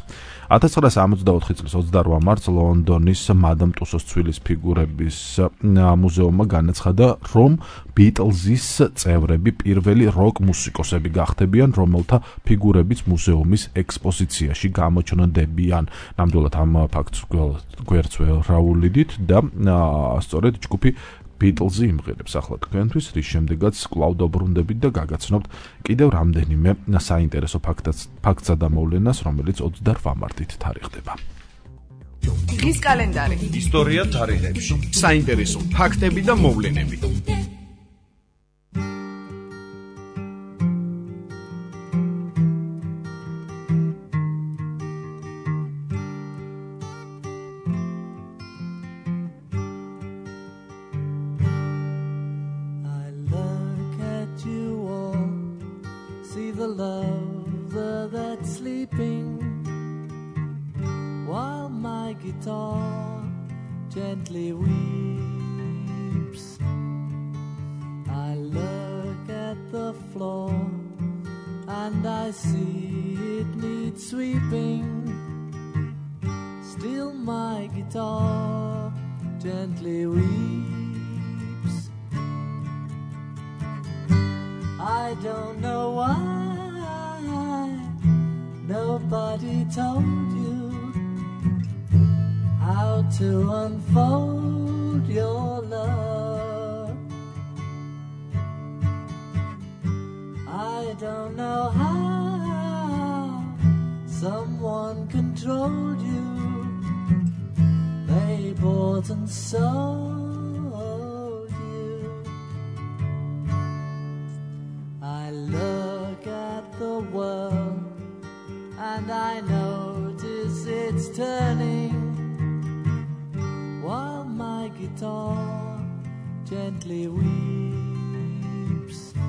[SPEAKER 2] 1964 წლის 28 მარტს ლონდონის მადამ ტუსოს ცვილის ფიგურების მუზეუმმა განაცხადა, რომ ბიტლზის წევრები პირველი როკ მუსიკოსები გახდებიან, რომელთა ფიგურებიც მუზეუმის ექსპოზიციაში გამოჩნდებიან. ნამდვილად ამ ფაქტს გვერდს ვერავულიდით და სწორედ ჯგუფი ბიტლზი იმღერებს ახლა თქვენთვის, რის შემდეგაც კვლავ დაბრუნდებით და გაგაცნობთ კიდევ რამდენიმე საინტერესო ფაქტსა და მოვლენას, რომელიც 28 მარტით თარიღდება.
[SPEAKER 7] ის კალენდარი.
[SPEAKER 3] ისტორია თარიღებში. საინტერესო ფაქტები და მოვლენები.
[SPEAKER 10] Gently weeps. I look at the floor and I see it needs sweeping. Still my guitar gently weeps. I don't know why nobody told you how to unfold your love. I don't know how someone controlled you. They bought and sold you. I look at the world and I notice it's turning, while my guitar gently weeps.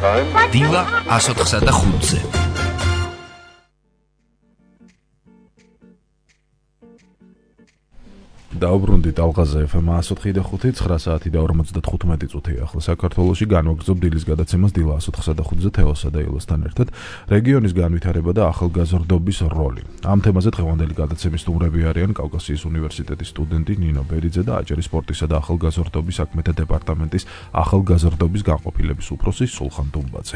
[SPEAKER 11] დილა 104-ზე.
[SPEAKER 2] დაუბრუნდით ალღაზე FM 104.5 9 საათი და 55 წუთი ახლა საქართველოში განვაგრძობ დილის გადაცემას დილა 104-ზე თეოსა და ილოსთან ერთად რეგიონის განვითარება და ახალგაზრდობის როლი. ამ თემაზე დღევანდელი გადაცემის სტუმრები არიან კავკასიის უნივერსიტეტის სტუდენტი ნინო ბერიძე და აჭარის სპორტისა და ახალგაზრდობის საქმეთა დეპარტამენტის ახალგაზრდობის განყოფილების უფროსი სულხან დუმბაძე.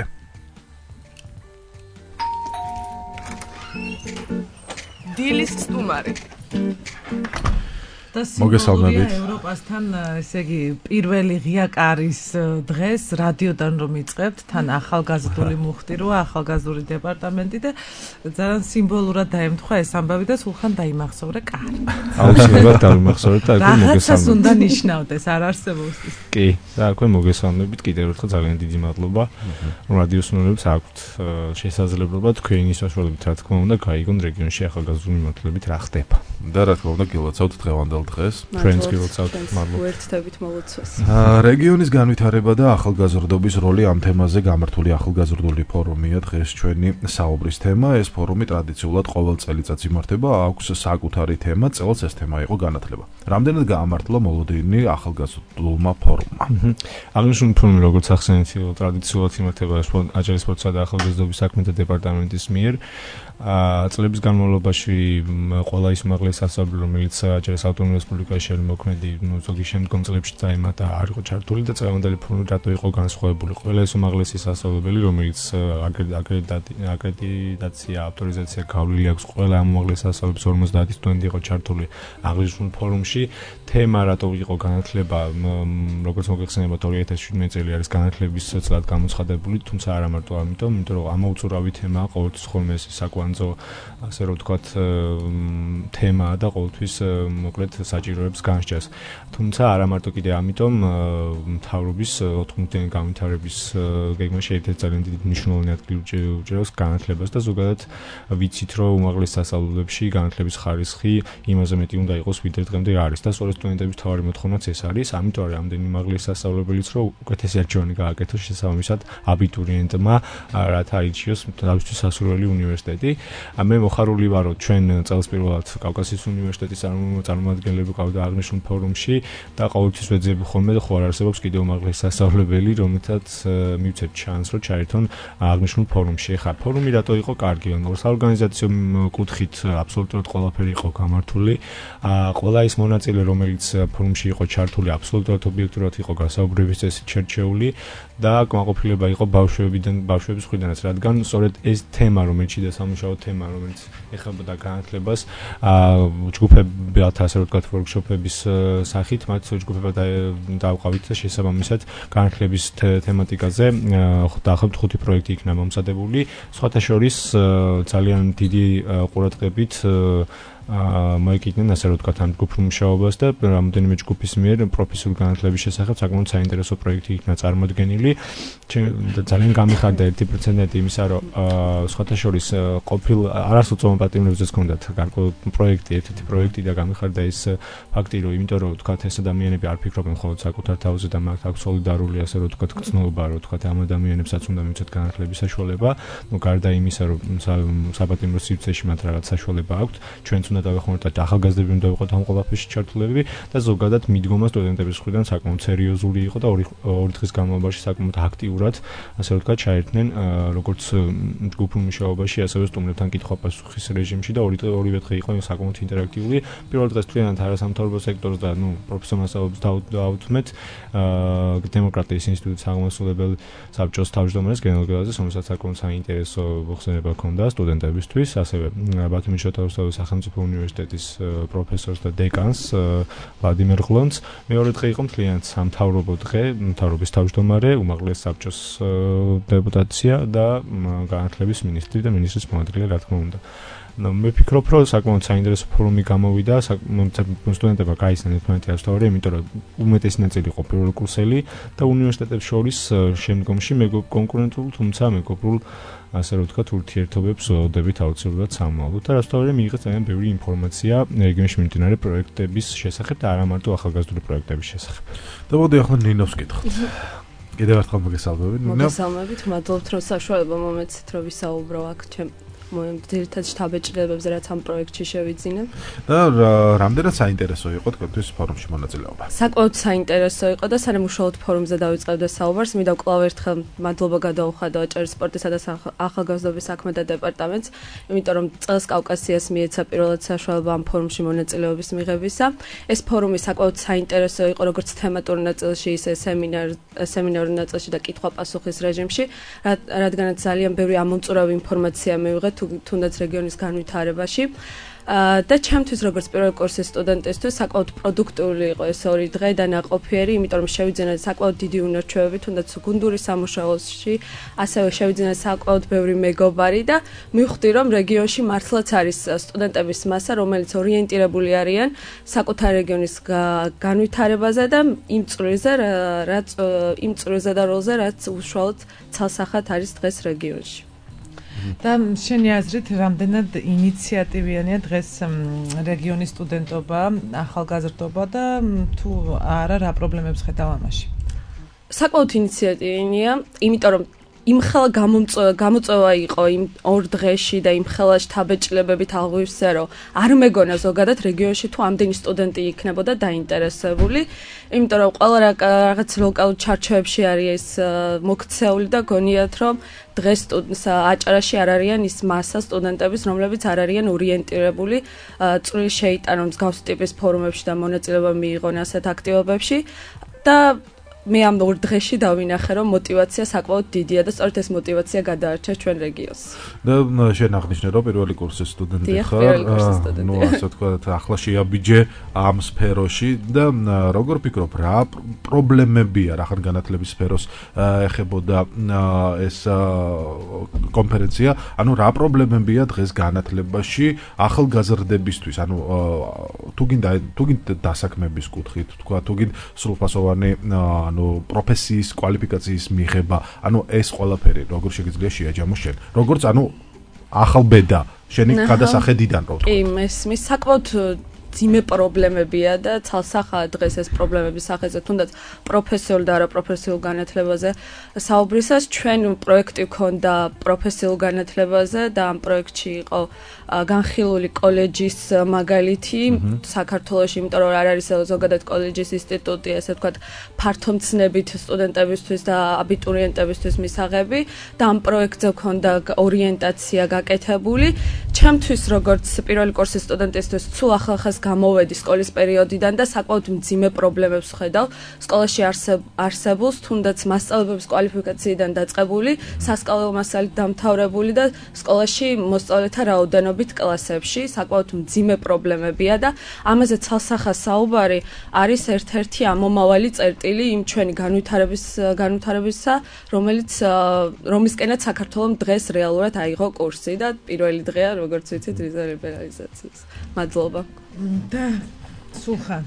[SPEAKER 7] დილის სტუმარი
[SPEAKER 5] და მოგესალმებით ევროპასთან, ესე იგი, პირველი ღია კარის დღეს რადიოდან რომ იწყებთ, თან ახალგაზრდული მუხტი როა, ახალგაზრდული დეპარტამენტი და ძალიან სიმბოლურად დაემთხვა ეს ამბავი და სულხან დაიმახსოვრე კარი.
[SPEAKER 12] აუცილებლად დავიმახსოვრეთ და აკვე მოგესალმებით.
[SPEAKER 5] რაღაცას უნდა ნიშნავდეს, არ არსებობს ის.
[SPEAKER 12] კი, და აკვე მოგესალმებით, კიდევ ერთხელ ძალიან დიდი მადლობა. რადიოს ნოლებებს აქვთ შესაძლებლობა თქვენი საშუალებით, რა თქმა უნდა, გაიგონ რეგიონში ახალგაზრდული მიმართულებით რა ხდება.
[SPEAKER 2] და რა თქმა უნდა, გილოცავთ დღევანდელ დღეს.
[SPEAKER 12] ჩვენს გილოცავთ, მადლობა.
[SPEAKER 13] ვერთდებით მოლოცვას.
[SPEAKER 2] რეგიონის განვითარება და ახალგაზრდობის როლი ამ თემაზე გამართული ახალგაზრდული ფორუმია დღეს ჩვენი საუბრის თემა. ეს ფორუმი ტრადიციულად ყოველ წელიწადს იმართება, აქვს საკუთარი თემა, წელს ეს თემა იყო განათლება. რამდენად გაამართლა მოლოდინი ახალგაზრდულმა ფორუმმა?
[SPEAKER 12] აღნიშნული ფორუმი, როგორც ახსენეთ, ტრადიციულად იმართება აჭარის სპორტსა და ახალგაზრდობის საქმეთა დეპარტამენტის მიერ. წლების განმავლობაში ყველა ის უმაღლესი სასწავლებელი, რომელიც აჭარის ავტონომიურ რესპუბლიკაში შემოქმედი, ზოგი შემდგომ წლებში წაიმატა, არ იყო ჩართული და წლევანდელი ფორუმი რატო იყო განსხვავებული. ყველა ის უმაღლესი სასწავლებელი, რომელიც აკრედიტაცია, ავტორიზაცია გავლილი აქვს, ყველა ამ უმაღლესი სასწავლებლის 50 სტუდენტი იყო ჩართული აღნიშნულ ფორუმში. თემა რატო იყო განათლება, როგორც მოგეხსენება 2017 წელი არის განათლების წლად გამოცხადებული, თუმცა არა მარტო ამიტომ, იმიტომ რომ ამოუწურავი თემაა ყოველთვის ხოლმე ეს საკვანძო, ასე რომ ვთქვათ, თემაა და ყოველთვის მოკლედ საჭიროებს განსჯას. თუმცა არა მარტო კიდე ამიტომ მთავრობის 4-მდიანი განვითარების გეგმაში ერთ-ერთი ძალიან დიდი მნიშვნელოვანი ადგილი უჭერავს განათლებას და ზოგადად ვიცით რომ უმაღლეს სასწავლებლებში განათლების ხარისხი იმაზე მეტი უნდა იყოს ვიდრე დღემდე არის და სწორედ სტუდენტების თავარი მოთხოვნაც ეს არის, ამიტომ არის ამდენი უმაღლეს სასწავლებელიც რომ უკეთესი არჩევანი გააკეთოს შესაბამისად აბიტურიენტმა რათა აირჩიოს თავისთვის სასურველი უნივერსიტეტი. მე მოხარული ვარ რომ ჩვენ წელს პირველად კავკასიის უნივერსიტეტის წარმომადგენლები ყავდა აღნიშნულ ფორუმში და ყოველთვის ვეძებდი ხოლმე და ხო არ არსებობს კიდევ უმაღლესი სასწავლებელი, რომელთაც მივცეთ ჩანს რომ ჩაერთონ აღნიშნულ ფორუმში. ეხლა ფორუმი რატო იყო კარგი? საორგანიზაციო კუთხით აბსოლუტურად ყველაფერი იყო გამართული. ყველა ის მონაწილე, რომელიც ფორუმში იყო ჩართული, აბსოლუტურად ობიექტურად იყო გასაუბრების წესით შერჩეული და კმაყოფილება იყო ბავშვების მხრიდანაც, რადგან სწორედ ეს თემა, რომელიც და სამუშაო თემა, რომელიც ეხებოდა განათლებას, ჯგუფებად, ასე რომ ვთქვათ, ვორქშოპების სახით, მათ ჯგუფებად დავყავით და შესაბამისად განათლების თემატიკაზე დაახლოებით 5 პროექტი იქნა მომზადებული. სხვათა შორის ძალიან დიდი ყურადღებით მოეკიდნენ, ასე რომ ვთქვათ, ამ ჯგუფურ მუშაობას და რამდენიმე ჯგუფის მიერ პროფესიული განათლების შესახებ საკმაოდ საინტერესო პროექტი იქნა წარმოდგენილი. ძალიან გამიხარდა 1% იმისა, რომ სხვათა შორის ყოფილ არასოციალურ პატიმრებზეც ჰქონდათ გარკვეული პროექტი, ერთ-ერთი პროექტი და გამიხარდა ის ფაქტი, რომ იმიტომ რომ ვთქვათ, ეს ადამიანები არ ფიქრობენ მხოლოდ საკუთარ თავზე და მათ აქვს სოლიდარული, ასე რომ ვთქვათ, გრძნობა, რომ ვთქვათ, ამ ადამიანებსაც უნდა მივცეთ განათლების საშუალება. გარდა იმისა, რომ საპატიმრო სივრცეში მათ რაღაც საშუალება აქვთ, ჩვენც უნდა დავეხმაროთ და ახალგაზრდები უნდა ვიყოთ ამ ყველაფერში ჩართულები და ზოგადად მიდგომა სტუდენტების მხრიდან საკმაოდ სერიოზული იყო და ორი დღის განმავლობაში საკმაოდ აქტიურად, ასე რომ ვთქვათ, ჩაერთნენ როგორც ჯგუფურ მუშაობაში, ასევე სტუმრებთან კითხვა-პასუხის რეჟიმში და ორივე დღე იყო საკმაოდ ინტერაქტიული. პირველ დღეს თვითონ არასამთავრობო სექტორს და პროფესიონალ მასწავლებლებს დავუთმეთ დემოკრატიის ინსტიტუტის აღმასრულებელ საბჭოს თავმჯდომარეს გენერალ-გელაძეს, რომელსაც საკმაოდ საინტერესო მოხსენება ჰქონდა სტუდენტებისთვის, ასევე ბათუმის შოთა რუსთაველის სახელმწიფო უნივერსიტეტის პროფესორს და დეკანს ვლადიმერ ღლონს. მეორე დღე იყო მთლიანად სამთავრობო დღე, მთავრობის თავმჯდომარე, უმაღლეს საბჭოს დეპუტაცია და განათლების მინისტრი და მინისტრის მოადგილე, რა თქმა უნდა. მე ვფიქრობ, რომ საკმაოდ საინტერესო ფორუმი გამოვიდა, სტუდენტებმა გაიცნეს ერთმანეთი ასთავარი, იმიტომ რომ უმეტესი ნაწილი იყო პირველკურსელი და უნივერსიტეტებს შორის შემდგომში კონკურენტულ, თუმცა მეგობრულ, ასე რომ ვთქვათ, ურთიერთობებს ოდებით აუცილებლად სამმავლოდ და რასთავარი მიიღეს ძალიან ბევრი ინფორმაცია რეგიონში მიმდინარე პროექტების შესახებ და არა მარტო ახალგაზრდული პროექტების შესახებ.
[SPEAKER 2] და მოდი ახლა ნინოს ვკითხოთ. კიდევ ერთხელ მოგესალმებით.
[SPEAKER 13] მოგესალმებით, მადლობთ რომ საშუალება მომეცით რომ ვისაუბრო აქ ჩემ ძირითად შთაბეჭდილებებზე რაც ამ პროექტში შევიძინებ.
[SPEAKER 2] და რამდენად საინტერესო იყო თქვენთვის ფორუმში მონაწილეობა?
[SPEAKER 13] საკმაოდ საინტერესო იყო და სანამ უშუალოდ ფორუმზე დავიწყებდე საუბარს, მინდა კვლავ ერთხელ მადლობა გადაუხადო აჭარის სპორტისა და ახალგაზრდობის საქმეთა დეპარტამენტს, იმიტომ რომ წელს კავკასიას მიეცა პირველად საშუალება ამ ფორუმში მონაწილეობის მიღებისა. ეს ფორუმი საკმაოდ საინტერესო იყო როგორც თემატურ ნაწილში, ისე სემინარულ ნაწილში და კითხვა-პასუხის რეჟიმში, რადგანაც ძალიან ბევრი ამომწურავი ინფორმაცია მივიღეთ თუნდაც რეგიონის განვითარებაში. და ჩემთვის როგორც პირველ კურსის სტუდენტისთვის საკმაოდ პროდუქტიული იყო ეს 2 დღე და ნაყოფიერი, იმიტომ რომ შევიძინა საკმაოდ დიდი უნარჩვევები თუნდაც გუნდური სამუშაოში, ასევე შევიძინა საკმაოდ ბევრი მეგობარი და მივხვდი რომ რეგიონში მართლაც არის სტუდენტების მასა, რომელიც ორიენტირებული არიან საკუთარ რეგიონის განვითარებაზე და იმ წვრილზე და როლზე, რაც უშუალოდ ცალსახად არის დღეს რეგიონში.
[SPEAKER 5] და შენი აზრით რამდენად ინიციატივიანია დღეს რეგიონის სტუდენტობა, ახალგაზრდობა და თუ არა რა პრობლემებს ხედავ ამაში?
[SPEAKER 13] საკმაოდ ინიციატივიანია, იმიტომ რომ იმხელა გამოწვევა იყო იმ 2 დღეში და იმხელა შთაბეჭდილებებით აღვივსე, რომ არ მეგონა ზოგადად რეგიონში თუ ამდენი სტუდენტი იქნებოდა დაინტერესებული, იმიტომ რომ ყველა რაღაც ლოკალურ ჩარჩოებში არის მოქცეული და გონიათ რომ დღეს აჭარაში არ არიან ის მასა სტუდენტების, რომლებიც არ არიან ორიენტირებული წვრილი შეიტანონ მსგავს ტიპის ფორუმებში და მონაწილეობა მიიღონ ასეთ აქტივობებში და მე ამ 2 დღეში დავინახე რომ მოტივაცია საკმაოდ დიდია და სწორედ ეს მოტივაცია გადაარჩა ჩვენ რეგიონს.
[SPEAKER 2] და შენ აღნიშნე რომ პირველი კურსის სტუდენტი ხარ, ნუ ასე ვთქვათ, ახლა შეაბიჯე ამ სფეროში და როგორ ფიქრობ, რა პრობლემებია რახან განათლების სფეროს ეხებოდა ეს კონფერენცია, ანუ რა პრობლემებია დღეს განათლებაში ახალგაზრდებისთვის, ანუ თუ გინდა დასაქმების კუთხით, თქვა, თუ გინდა სრულფასოვანი პროფესიის კვალიფიკაციის მიღება, ანუ ეს ყველაფერი როგორ შეგიძლია შეაჯამო შენ? როგორც ანუ ახალბედა, შენი გადასახედიდან რო ვთქვა.
[SPEAKER 13] კი, მესმის საკმაოდ ძიმე პრობლემებია და ცალსახად დღეს ეს პრობლემების სახეზე თუნდაც პროფესიულ და არაპროფესიულ განათლებაზე საუბრისას ჩვენ პროექტი გქონდა პროფესიულ განათლებაზე და ამ პროექტში იყო განხილული კოლეჯის მაგალითი საქართველოში, იმიტომ რომ არ არის ზოგადად კოლეჯის ინსტიტუტი, ასე ვთქვათ, ფართომცნებით სტუდენტებისთვის და აბიტურიენტებისთვის მისაღები და ამ პროექტზე გქონდა ორიენტაცია გაკეთებული. ჩემთვის როგორც პირველი კურსის სტუდენტისთვის თუ ახალ-ახალ გამოვედი სკოლის პერიოდიდან და საკმაოდ მძიმე პრობლემებს ხედავ სკოლაში არსებულს, თუნდაც მასწავლებლის კვალიფიკაციიდან დაწყებული, სასკოლო მასალით დამთავრებული და სკოლაში მოსწავლეთა რაოდენობით კლასებში საკმაოდ მძიმე პრობლემებია და ამაზე ცალსახად საუბარი არის ერთ-ერთი ამომავალი წერტილი იმ ჩვენი განვითარებისა, რომისკენაც საქართველომ დღეს რეალურად აიღო კურსი და პირველი დღეა, როგორც ვიცით, ლიბერალიზაციის. მადლობა.
[SPEAKER 5] და სულხან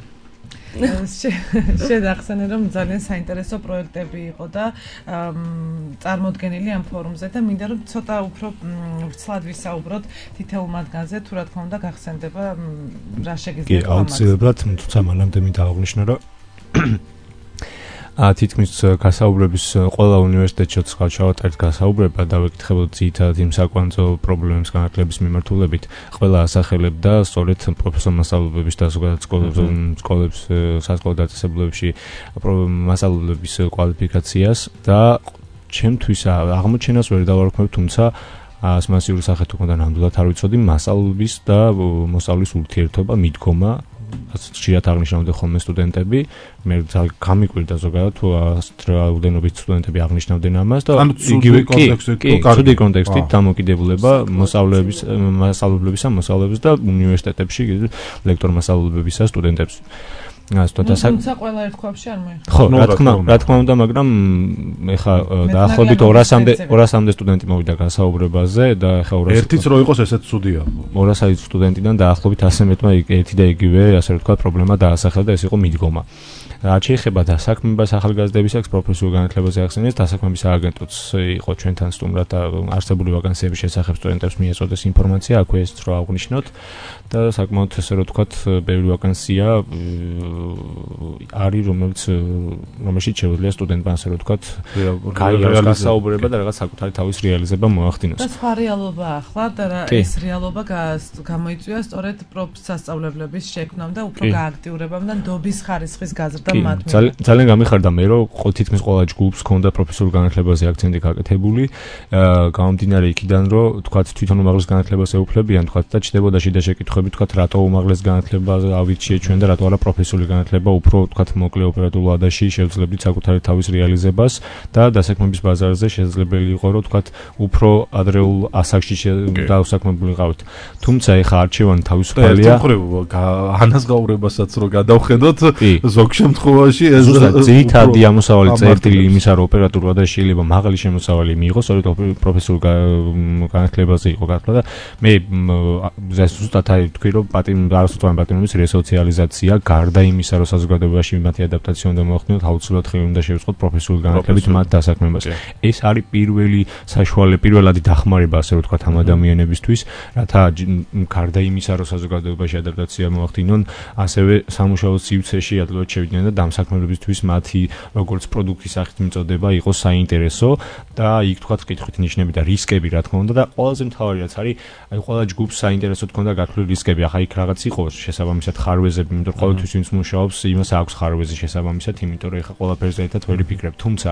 [SPEAKER 5] შედახსენე რომ ძალიან საინტერესო პროექტები იყო და წარმოდგენილი ამ ფორუმზე და მინდა რომ ცოტა უფრო ვრცლად ვისაუბროთ თითოეულ მათგანზე, თუ რა თქმა უნდა გახსენდება რა შეგიძლია.
[SPEAKER 12] კი, აუცილებლად, თუმცა მანამდე მინდა აღვნიშნო, რომ თითქმის გასაუბრების ყველა უნივერსიტეტში ჩავატარეთ გასაუბრება და ვეკითხებოდ ძირითადად იმ საკვანძო პრობლემებს განათლების მიმართულებით. ყველა ასახელებდა სწორედ პროფესორ მასწავლებლების და ზოგადად სკოლებს, სასკოლო დაწესებულებებში მასწავლებლების კვალიფიკაციას და ჩემთვის აღმოჩენას ვერ დავარქმევ, თუმცა მასიური სახით უნდა ნამდვილად არ ვიცოდი მასწავლების და მოსწავლის ურთიერთობა, მიდგომა ხშირად აღნიშნავდნენ ხოლმე სტუდენტები, მე გამიკვირდა ზოგადად თუ რაოდენობით სტუდენტები აღნიშნავდნენ ამას და იგივე ცუდი კონტექსტით დამოკიდებულება მასწავლებლებისა, მოსწავლეებს და უნივერსიტეტებში ლექტორ-მასწავლებლებისა სტუდენტებს.
[SPEAKER 5] თუმცა ყველა ერთქვაფში არ მოიხდა.
[SPEAKER 12] ხო, რა თქმა უნდა, მაგრამ ეხა დაახლოებით 200-მდე სტუდენტი მოვიდა გასაუბრებაზე და ეხა 200
[SPEAKER 2] ერთიც რო იყოს ესეც ცუდია.
[SPEAKER 12] 200 სტუდენტიდან დაახლოებით 100 მეტმა ერთი და იგივე, ასე ვთქვათ, პრობლემა დაასახელა და ეს იყო მიდგომა. რაც შეეხება დასაქმებას ახალგაზრდებისათვის პროფესიულ განათლებაზე ახსენეს, დასაქმების აგენტოც იყო ჩვენთან სტუმრად და არსებული ვაკანსიების შესახებ სტუდენტებს მიეწოდეს ინფორმაცია, აქვე ეს რო აღვნიშნოთ და საკმაოდ ესე რომ ვთქვათ, ბევრი ვაკანსია არის, რომელშიც შეუძლია სტუდენტმა ასე რომ ვთქვათ, გაიაროს საუბრება და რაღაც საკუთარი თავის რეალიზება მოახდინოს.
[SPEAKER 5] და სხვა რეალობა ახლა და ეს რეალობა გამოიწვია სწორედ სასწავლებლების შექმნამ და უფრო გააქტიურებამ და ნდობის ხარისხის გაზრდამ მათ.
[SPEAKER 12] ძალიან გამიხარდა მე რომ თითქმის ყველა ჯგუფს ჰქონდა პროფესიულ განათლებაზე აქცენტი გაკეთებული, გამომდინარე იქიდან რომ თქვათ თვითონ უმაღლეს განათლებას ეუფლებიან თქვათ და ჩდებოდა შიდა შეკითხვები თქვათ რატო უმაღლეს განათლებაზე ავირჩიეთ ჩვენ და რატო არა პროფესიული განათლება უფრო თქვათ მოკლე ოპერატულ ვადაში შევძლებდით საკუთარი თავის რეალიზებას და დასაქმების ბაზარზე შესაძლებელი იყო რომ თქვათ უფრო ადრეულ ასაკში დაუსაქმებულიყავით. თუმცა ეხა არჩევანი თავისუფალია.
[SPEAKER 2] ანას გაურებასაც რო გადავხედოთ ზოგ შემთხვევაში ეს
[SPEAKER 12] ძირითადი ამოსავალი წერტილი იმისა რომ ოპერატულ ვადაში შეიძლება მაღალი შემოსავალი მიიღოს სწორედ პროფესიულ განათლებაზე იყო გათვლა და მე ზუსტად თქვი რომ პატიმრობის რესოციალიზაცია გარდა იმისა რომ საზოგადოებაში მათი ადაპტაცია უნდა მოახდინოთ აუცილებლად ხელი უნდა შევწყოთ პროფესიულ განათლებით მათ დასაქმებას. ეს არის პირველი პირველადი დახმარება ასე რომ ვთქვათ ამ ადამიანებისთვის რათა გარდა იმისა რომ საზოგადოებაში ადაპტაცია მოახდინონ ასევე სამუშაო სივრცეში ადვილად შევიდნენ და დამსაქმებლებისთვის მათი როგორც პროდუქტის სახით მიწოდება იყოს საინტერესო და იქ თქვათ კითხვით ნიშნები და რისკები რა თქმა უნდა და ყველაზე მთავარი რაც არის აი ყველა ჯგუფს საინტერესოდ ქონდა გათვლილი რისკები. ახლა იქ რაღაც იყო შესაბამისად ხარვეზები, იმიტომ რომ ყოველთვის ვინც მუშაობს, იმას აქვს ხარვეზი შესაბამისად, იმიტომ რომ ეხა ყველაფერზე ერთად ვერ ვიფიქრებ. თუმცა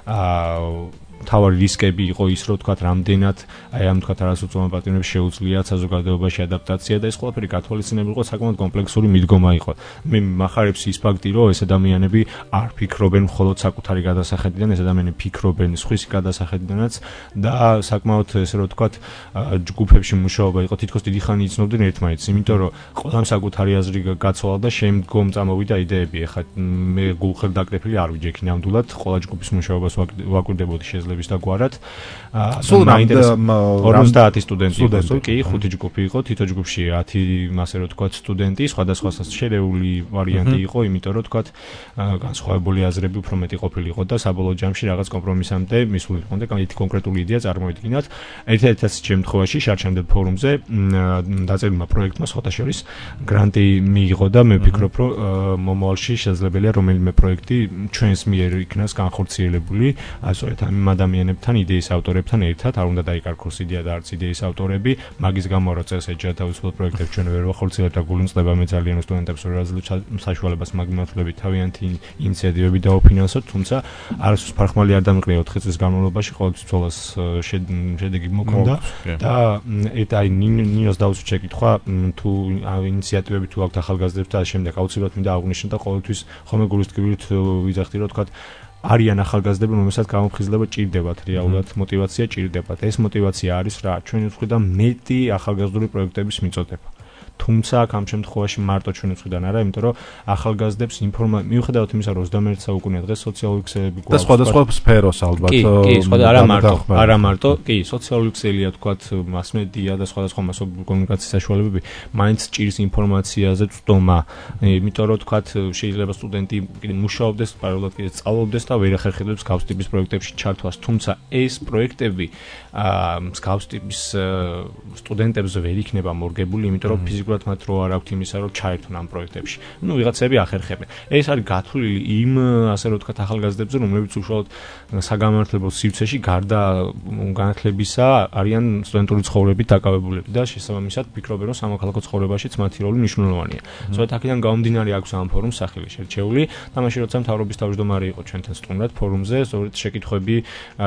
[SPEAKER 12] თავარი რისკები იყო ის რომ თქვათ რამდენად აი ამ თქვათ არასოციალურ პატიმრებს შეუძლიათ საზოგადოებაში ადაპტაცია და ეს ყველაფერი გათვალისწინებული იყო საკმაოდ კომპლექსური მიდგომა იყო. მე მახარებს ის ფაქტი რომ ეს ადამიანები არ ფიქრობენ მხოლოდ საკუთარი გადასახედიდან, ეს ადამიანები ფიქრობენ სხვისი გადასახედიდანაც და საკმაოდ ესე რომ თქვათ ჯგუფებში მუშაობა იყო თითქოს დიდი ხანი იცნობდნენ ერთმანეთს, იმიტომ რომ ყველამ საკუთარი აზრი გაცვალა და შემდგომ წამოვიდა იდეები. ეხლა მე გულხელ დაკრეფილი არ ვიჯექი ნამდვილად ყველა ჯგუფის მუშაობას ვაკვირდებოდი შეძლების და გვარად.
[SPEAKER 2] სულ
[SPEAKER 12] 50 სტუდენტი იყო, კი, 5 ჯგუფი იყო, თითო ჯგუფში 10 ასე რომ თქვათ სტუდენტი, სხვადასხვა შერეული ვარიანტი იყო, იმიტომ რომ თქვათ განსხვავებული აზრები უფრო მეტი ყოფილიყო და საბოლოო ჯამში რაღაც კომპრომისამდე მისულიყო და კონკრეტული იდეა წარმოიდგინათ. ერთ-ერთ შემთხვევაში შარშემდელ ფორუმზე დაწერილმა პროექტმა სხვათა შორის გრანტი მიიღო და მე ვფიქრობ, რომ მომავალში შესაძლებელია რომელიმე პროექტი ჩვენს მიერ იქნას განხორციელებული, ასოეთ ამ ადამიანებთან, იდეის ავტორებთან ერთად, არ უნდა დაიკარგოს იდეა და არც იდეის ავტორები, მაგის გამო რომ წელს ეჯა თავისუფალ პროექტებს ჩვენ ვერ ვახორციელებთ და გულისწყდება მე ძალიან სტუდენტებს რომ საშუალებას მაგმართლებით თავიანთი ინიციატივები დაუფინანსოთ, თუმცა არასდროს ფარხმალი არ დამიყრია 4 წლის განმავლობაში, ყოველთვის ცოლას შედეგი მოქონდა და აი ნინოს დაუშვით შეკითხვა თუ ინიციატივები თუ აქვთ ახალგაზრდებს და შემდეგ აუცილებლად მინდა აღვნიშნო და ყოველთვის ხომ გულისწყობით ვიძახდი რომ თქვათ არიან ახალგაზრდები, რომელსაც გამოფხიზლება ჭირდებათ, რეალურად მოტივაცია ჭირდებათ. ეს მოტივაცია არის რა? ჩვენი მხრიდან მეტი ახალგაზრდული პროექტების მიწოდება. თუმცა ამ შემთხვევაში მარტო ჩვენი მხრიდან არა, იმიტომ რომ ახალგაზრდებს მიუხედავად იმისა, რომ 21 საუკუნეა დღეს სოციალური ქსელები გვაქვს.
[SPEAKER 2] და სხვადასხვა სფეროს ალბათ.
[SPEAKER 12] კი, არა მარტო, კი, სოციალური ქსელია თქვათ, მასმედია და სხვადასხვა მასობრივი კომუნიკაციის საშუალებები, მაინც ჭირს ინფორმაციაზე წვდომა. იმიტომ რომ თქვათ, შეიძლება სტუდენტი კიდე მუშაობდეს, პარალელურად კიდე სწავლობდეს და ვერ ახერხებს გავს ტიპის პროექტებში ჩართვას, თუმცა ეს პროექტები გავს ტიპის სტუდენტებზე ვერ იქნება მორგებული, იმიტომ რომ ფიზიკურად მათ რო არ აქვთ იმისა, რომ ჩაერთონ ამ პროექტებში. ნუ ვიღაცები ახერხებენ. ეს არის გათვლილი იმ ასე რომ თქვათ ახალგაზრდებზე, რომლებიც უშუალოდ საგამართლებელ სივრცეში გარდა განათლებისა არიან სტუდენტური ცხოვრებით დაკავებულები და შესაბამისად ფიქრობენ, რომ სამოქალაქო ცხოვრებაშიც მათი როლი მნიშვნელოვანია. სწორედ აქედან გამომდინარე აქვს ამ ფორუმს სახელი შერჩეული. თამაში როცა მთავრობის თავმჯდომარე იყო ჩვენთან სტუმრად ფორუმზე, სწორედ შეკითხვები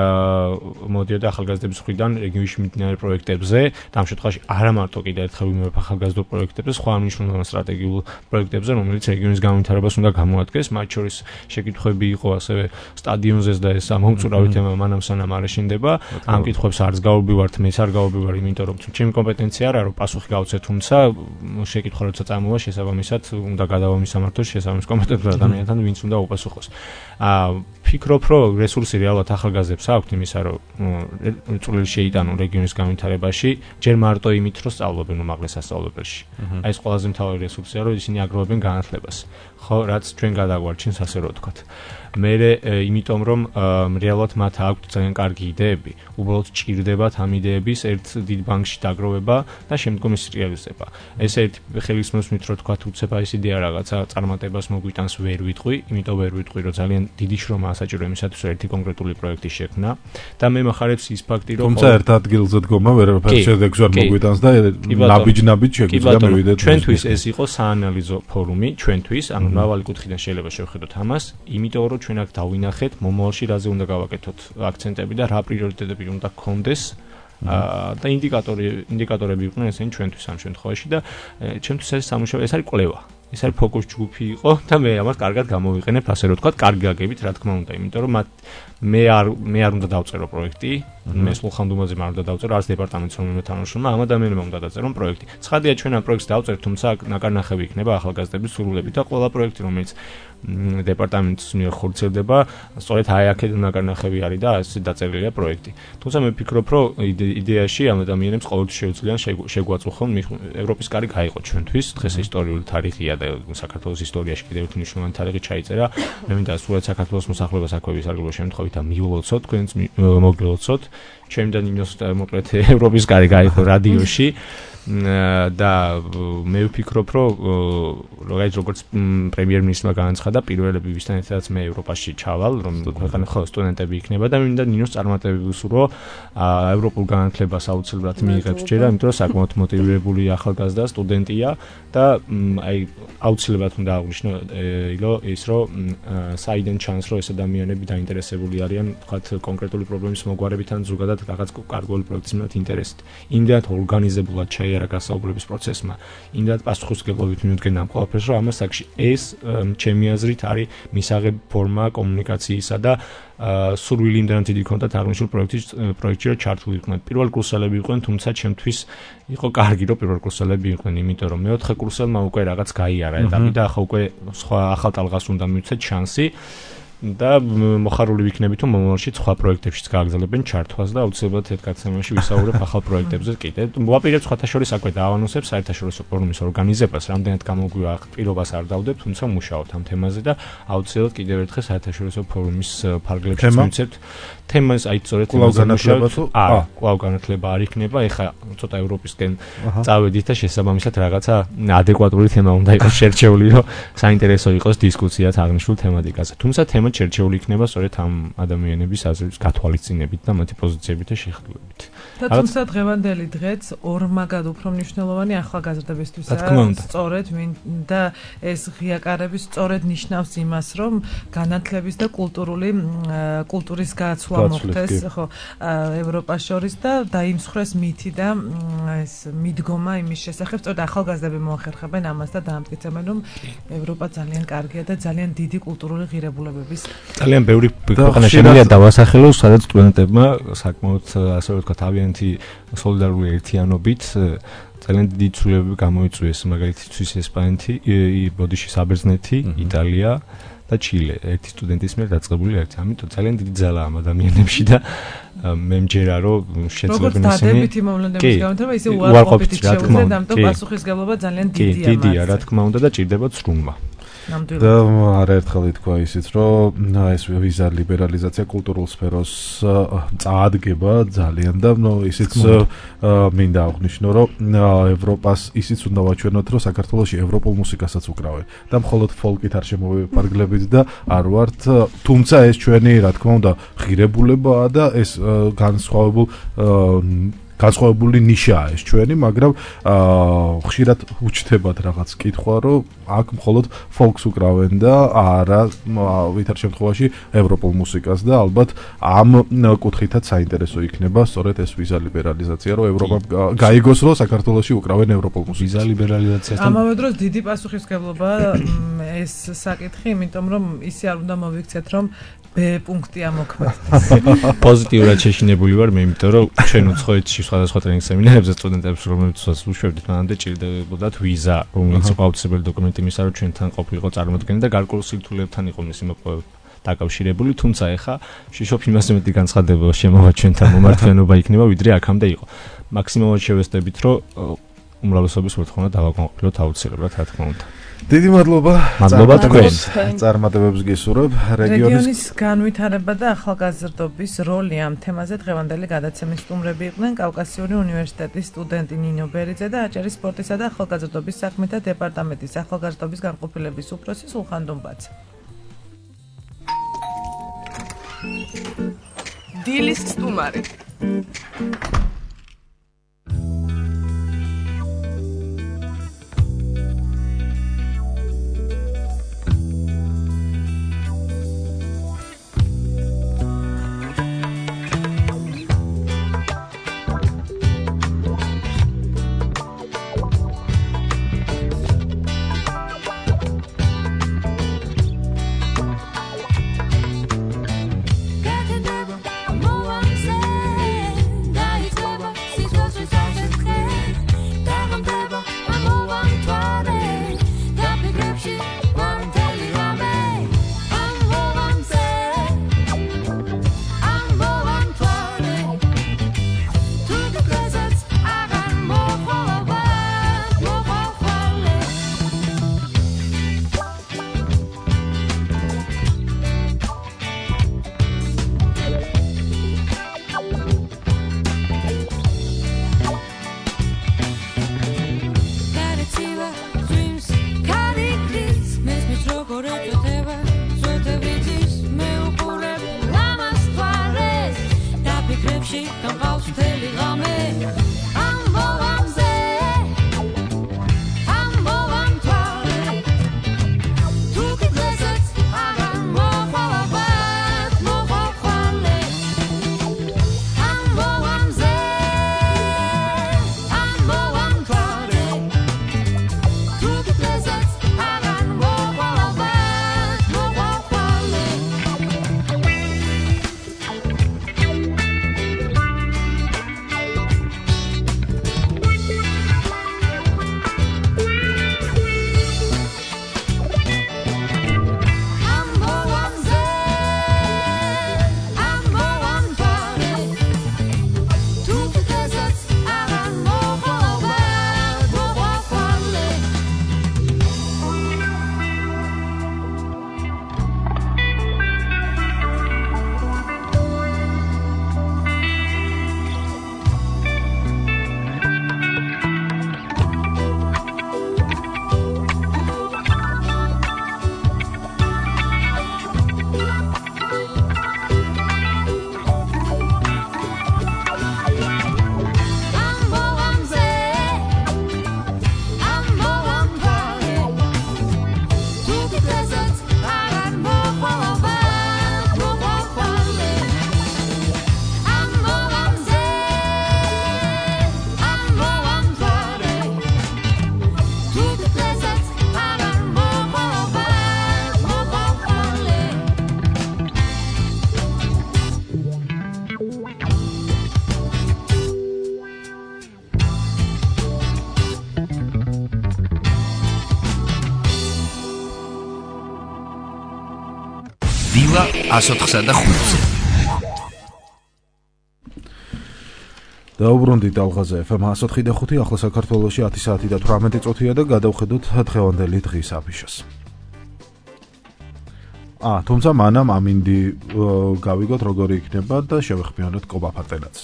[SPEAKER 12] მოდიოდა ახალგაზრდების მხრიდან რეგიონში მიმდინარე პროექტებზე, და ამ შემთხვევაში არა მარტო კიდევ ერთხელ ვიმეორებ ახალგაზრდულ პროექტებზე, სხვა მნიშვნელოვან სტრატეგიულ პროექტებზე, რომელიც რეგიონის განვითარებას უნდა გამოადგეს, მათ შორის შეკითხვები იყო ასევე სტადიონზეც და ეს მომწურავი თემა მანამ სანამ არ ეშინდება. ამ კითხვებს არც გავუბივართ, მეც არ გავუბივარ, იმიტომ რომ ჩემი კომპეტენცია არა რომ პასუხი გავცე, თუმცა შეკითხვა როცა წამოვა შესაბამისად უნდა გადავამისამართოს შესაბამის კომპეტენტურ ადამიანთან, ვინც უნდა უპასუხოს. ვფიქრობ, რომ რესურსი რეალურად ახალგაზრდებს აქვთ იმისა, რომ წვლილი შეიტანონ რეგიონის განვითარებაში, ჯერ მარტო იმით, რომ სწავლობენ უმაღლეს სასწავლებელში. აი ეს ყველაზე მთავარი რესურსია, რომ ისინი აგროვებენ განათლებას. ხო, რაც ჩვენ გადაგვარჩენს, ასე რომ ვთქვათ. მე იმიტომ რომ რეალურად მათ აქვთ ძალიან კარგი იდეები, უბრალოდ ჭირდებათ ამ იდეების ერთ დიდ ბანკში დაგროვება და შემდგომ ის რეალიზება. ეს ერთი ხელისმოსმით რო თქვა უცებ აი ეს იდეა რაღაცა წარმატებას მოგვიტანს ვერ ვიტყვი, იმიტომ ვერ ვიტყვი, რომ ძალიან დიდი შრომაა საჭირო იმისათვის, რომ ერთი კონკრეტული პროექტი შექმნა და მე מחარებს ის ფაქტი, რომ
[SPEAKER 2] თუმცა ერთ ადგილზე დგომა ვერაფერს შედეგს ვერ მოგვიტანს და ნაბიჯ-ნაბიჯ შეგვიძლია მივიდეთ.
[SPEAKER 12] ჩვენთვის ეს იყო საანალიზო ფორუმი, ჩვენთვის, ანუ მრავალი კუთხიდან შეიძლება შევხედოთ ამას, იმიტომ რომ ჩვენ აქ დავინახეთ მომავალში რაზე უნდა გავაკეთოთ აქცენტები და რა პრიორიტეტები უნდა გქონდეს და ინდიკატორები იყვნენ ესენი ჩვენთვის ამ შემთხვევაში და ჩემთვის ეს სამუშაო ეს არის კვლევა. ეს არის ფოკუს ჯგუფი იყო და მე ამას კარგად გამოვიყენებ, ასე რომ ვთქვათ, კარგი გაგებით, რა თქმა უნდა, იმიტომ რომ მე არ უნდა დავწერო პროექტი, მე სულხანდუმაზე არ უნდა დავწერო, არც დეპარტამენტს რომელიმე თანამშრომელმა, ამ ადამიანებმა უნდა დაწერონ პროექტი. ცხადია, ჩვენ ამ პროექტს დავწერთ, თუმცა ნაკარნახევი იქნება ახალგაზრდების სურვილებით და ყველა პროექტი, რომელიც დეპარტამენტის მიერ ხორციელდება, სწორედ აი აქეთ ნაკარნახევი არის და ასე დაწერილია პროექტი. თუმცა მე ვფიქრობ, რომ იდეაში ამ ადამიანებს ყოველთვის შეუძლიან შეგვაწუხონ ევროპის კარი გაიყო ჩვენთვის, დღეს ისტორიული თარიღია და საქართველოს ისტორიაში კიდევ ერთი მნიშვნელოვანი თარიღი ჩაიწერა. მე მინდა სულად საქართველოს მოსახლეობას აქვევის საგრძნობო შემთხვევით მივულოცოთ, თქვენც მოგილოცოთ. ჩემთან იმას მოკლედ ევროპის კარი გაიყო რადიოში. და მე ვფიქრობ, რომ როგორც პრემიერ-მინისტრმა განაცხადა, პირველები ვისთან ერთადაც მე ევროპაში ჩავალ, რომ ქვეყანა ხო სტუდენტები იქნება და მინდა ნინოს წარმატებები ვუსურვო ევროპულ განათლებას აუცილებლად მიიღებს ჯერა, იმიტომ რომ საკმაოდ მოტივირებული ახალგაზრდა სტუდენტია და აი აუცილებლად უნდა აღვნიშნო ის რომ საიდან ჩანს რომ ეს ადამიანები დაინტერესებული არიან თქვათ კონკრეტული პრობლემის მოგვარებით ან ზოგადად რაღაც კარგული პროექტის მიმართ ინტერესით. იმდენად ორგანიზებულად ჩაიარა გასაუბრების პროცესმა, იმდენად პასუხისმგებლობით მიუდგენ ამ ყველაფერს, რომ ამას აქში ეს ჩემი აზრით არის მისაღები ფორმა კომუნიკაციისა და სურვილი იმდენად დიდი ქონდათ აღნიშნულ პროექტში რომ ჩართული იყვნენ. პირველ კურსელები იყვნენ, თუმცა ჩემთვის იყო კარგი რომ პირველ კურსელები იყვნენ, იმიტომ რომ მეოთხე კურსელმა უკვე რაღაც გაიარა ეტაპი და ახლა უკვე სხვა ახალ ტალღას უნდა მივცეთ შანსი. და მოხარული ვიქნებით, რომ მომავალში სხვა პროექტებშიც გააგრძელებენ ჩართვას და აუცილებლად ერთ გადაცემაში ვისაუბრებ ახალ პროექტებზე კიდე. ვაპირებ სხვათა შორის აქვე დაავანოსებ საერთაშორისო ფორუმის ორგანიზებას, რამდენად გამოგვივა პირობას არ დავდებ, თუმცა მუშაობთ ამ თემაზე და აუცილებლად კიდევ ერთხელ საერთაშორისო ფორუმის ფარგლებში მივცეთ. თემას აი სწორედ კვლავ განათლება არ იქნება, ეხლა ცოტა ევროპისკენ წავედით და შესაბამისად რაღაცა ადეკვატური თემა უნდა იყოს შერჩეული, რომ საინტერესო იყოს დისკუსიაც აღნიშნულ თემატიკაზე. თუმცა თემა შერჩეული იქნება სწორედ ამ ადამიანების აზრის გათვალისწინებით და მათი პოზიციებით და შეხედულებით.
[SPEAKER 5] და თუმცა დღევანდელი დღეც ორმაგად უფრო მნიშვნელოვანი ახალგაზრდებისთვისაა. სწორედ და ეს ღიაკარები სწორედ ნიშნავს იმას, რომ განათლების და კულტურის გაცვლა მოხდეს ხო ევროპას შორის და დაიმსხვრეს მითი და ეს მიდგომა იმის შესახებ, სწორედ ახალგაზრდები მოახერხებენ ამას და დაამტკიცებენ, რომ ევროპა ძალიან კარგია და ძალიან დიდი კულტურული ღირებულებების
[SPEAKER 12] ძალიან ბევრი ქვეყანა შემიძლია დავასახელოს, სადაც სტუდენტებმა საკმაოდ ასე ვთქვათ თავიანთი სოლიდარული ერთიანობით ძალიან დიდი ცვლილებები გამოიწვიეს, მაგალითად ესპანეთი, ბოდიში საბერძნეთი, იტალია და ჩილე ერთი სტუდენტის მიერ დაწყებული ერთი. ამიტომ ძალიან დიდი ძალა ამ ადამიანებში და მე მჯერა რომ შეძლებენ ისინი.
[SPEAKER 5] როგორც დადებითი მოვლენების გამო, ისე უარყოფითი შეუძლია, ამიტომ პასუხისგებლობა ძალიან დიდია.
[SPEAKER 12] დიდია, რა თქმა უნდა და ჭირდებათ ზრუნვა.
[SPEAKER 2] და არაერთხელ ითქვა ისიც, რომ ეს ვიზა ლიბერალიზაცია კულტურულ სფეროს წაადგება ძალიან და ისიც მინდა აღვნიშნო, რომ ევროპას ისიც უნდა ვაჩვენოთ, რომ საქართველოში ევროპულ მუსიკასაც უკრავენ და მხოლოდ ფოლკით არ შემოვიფარგლებით და არ ვართ, თუმცა ეს ჩვენი, რა თქმა უნდა, ღირებულებაა და ეს განსხვავებული ნიშაა ეს ჩვენი, მაგრამ ხშირად უჩნდებათ რაღაც კითხვა, რომ აქ მხოლოდ ფოლკს უკრავენ და არა ვითარ შემთხვევაში ევროპულ მუსიკას და ალბათ ამ კუთხითაც საინტერესო იქნება სწორედ ეს ვიზა ლიბერალიზაცია, რომ ევროპა გაიგოს, რომ საქართველოში უკრავენ ევროპულ მუსიკას.
[SPEAKER 12] ვიზა ლიბერალიზაციასთან
[SPEAKER 5] ამავე დროს დიდი პასუხისმგებლობა ეს საკითხი, იმიტომ რომ ისე არ უნდა მოვიქცეთ, რომ B პუნქტი ამოქმედდეს.
[SPEAKER 12] პოზიტიურად შეშინებული ვარ მე, იმიტომ რომ ჩვენ უცხოეთში სხვადასხვა ტრენინგ სემინარებზე სტუდენტებს რომლებსაც უშვებდით, მანამდე ჭირდებოდათ ვიზა, რომელიც იყო აუცილებელი დოკუმენტი იმისა, რომ ჩვენთან ყოფილიყო წარმოდგენილი და გარკვეულ სირთულეებთან იყო მისი მოპოვება. დაკავშირებული, თუმცა ეხა ვშიშობ იმას მეტი განცხადება შემოვა ჩვენთან მომართვიანობა იქნება, ვიდრე აქამდე იყო. მაქსიმალურად შევესწრებით, რომ უმრავლესობის მოთხოვნა დავაკმაყოფილოთ აუცილებლად, რა თქმა უნდა.
[SPEAKER 2] დიდი მადლობა.
[SPEAKER 12] მადლობა თქვენ.
[SPEAKER 2] წარმატებებს გისურვებ.
[SPEAKER 5] რეგიონის განვითარება და ახალგაზრდობის როლი ამ თემაზე დღევანდელი გადაცემის სტუმრები იყვნენ კავკასიური უნივერსიტეტის სტუდენტი ნინო ბერიძე და აჭარის სპორტისა და ახალგაზრდობის საქმეთა დეპარტამენტის ახალგაზრდობის განყოფილების უფროსი სულხან დუმბაძე.
[SPEAKER 7] დილის სტუმარი.
[SPEAKER 11] დილა 104.5-ზე.
[SPEAKER 2] დაუბრუნდით ალღაზე FM 104.5, ახლა საქართველოში 10 საათი და 18 წუთია და გადავხედოთ დღევანდელი დღის აფიშას. თუმცა მანამ ამინდი გავიგოთ როგორი იქნება და შევეხმიანოთ კობა ფარტენაძეს.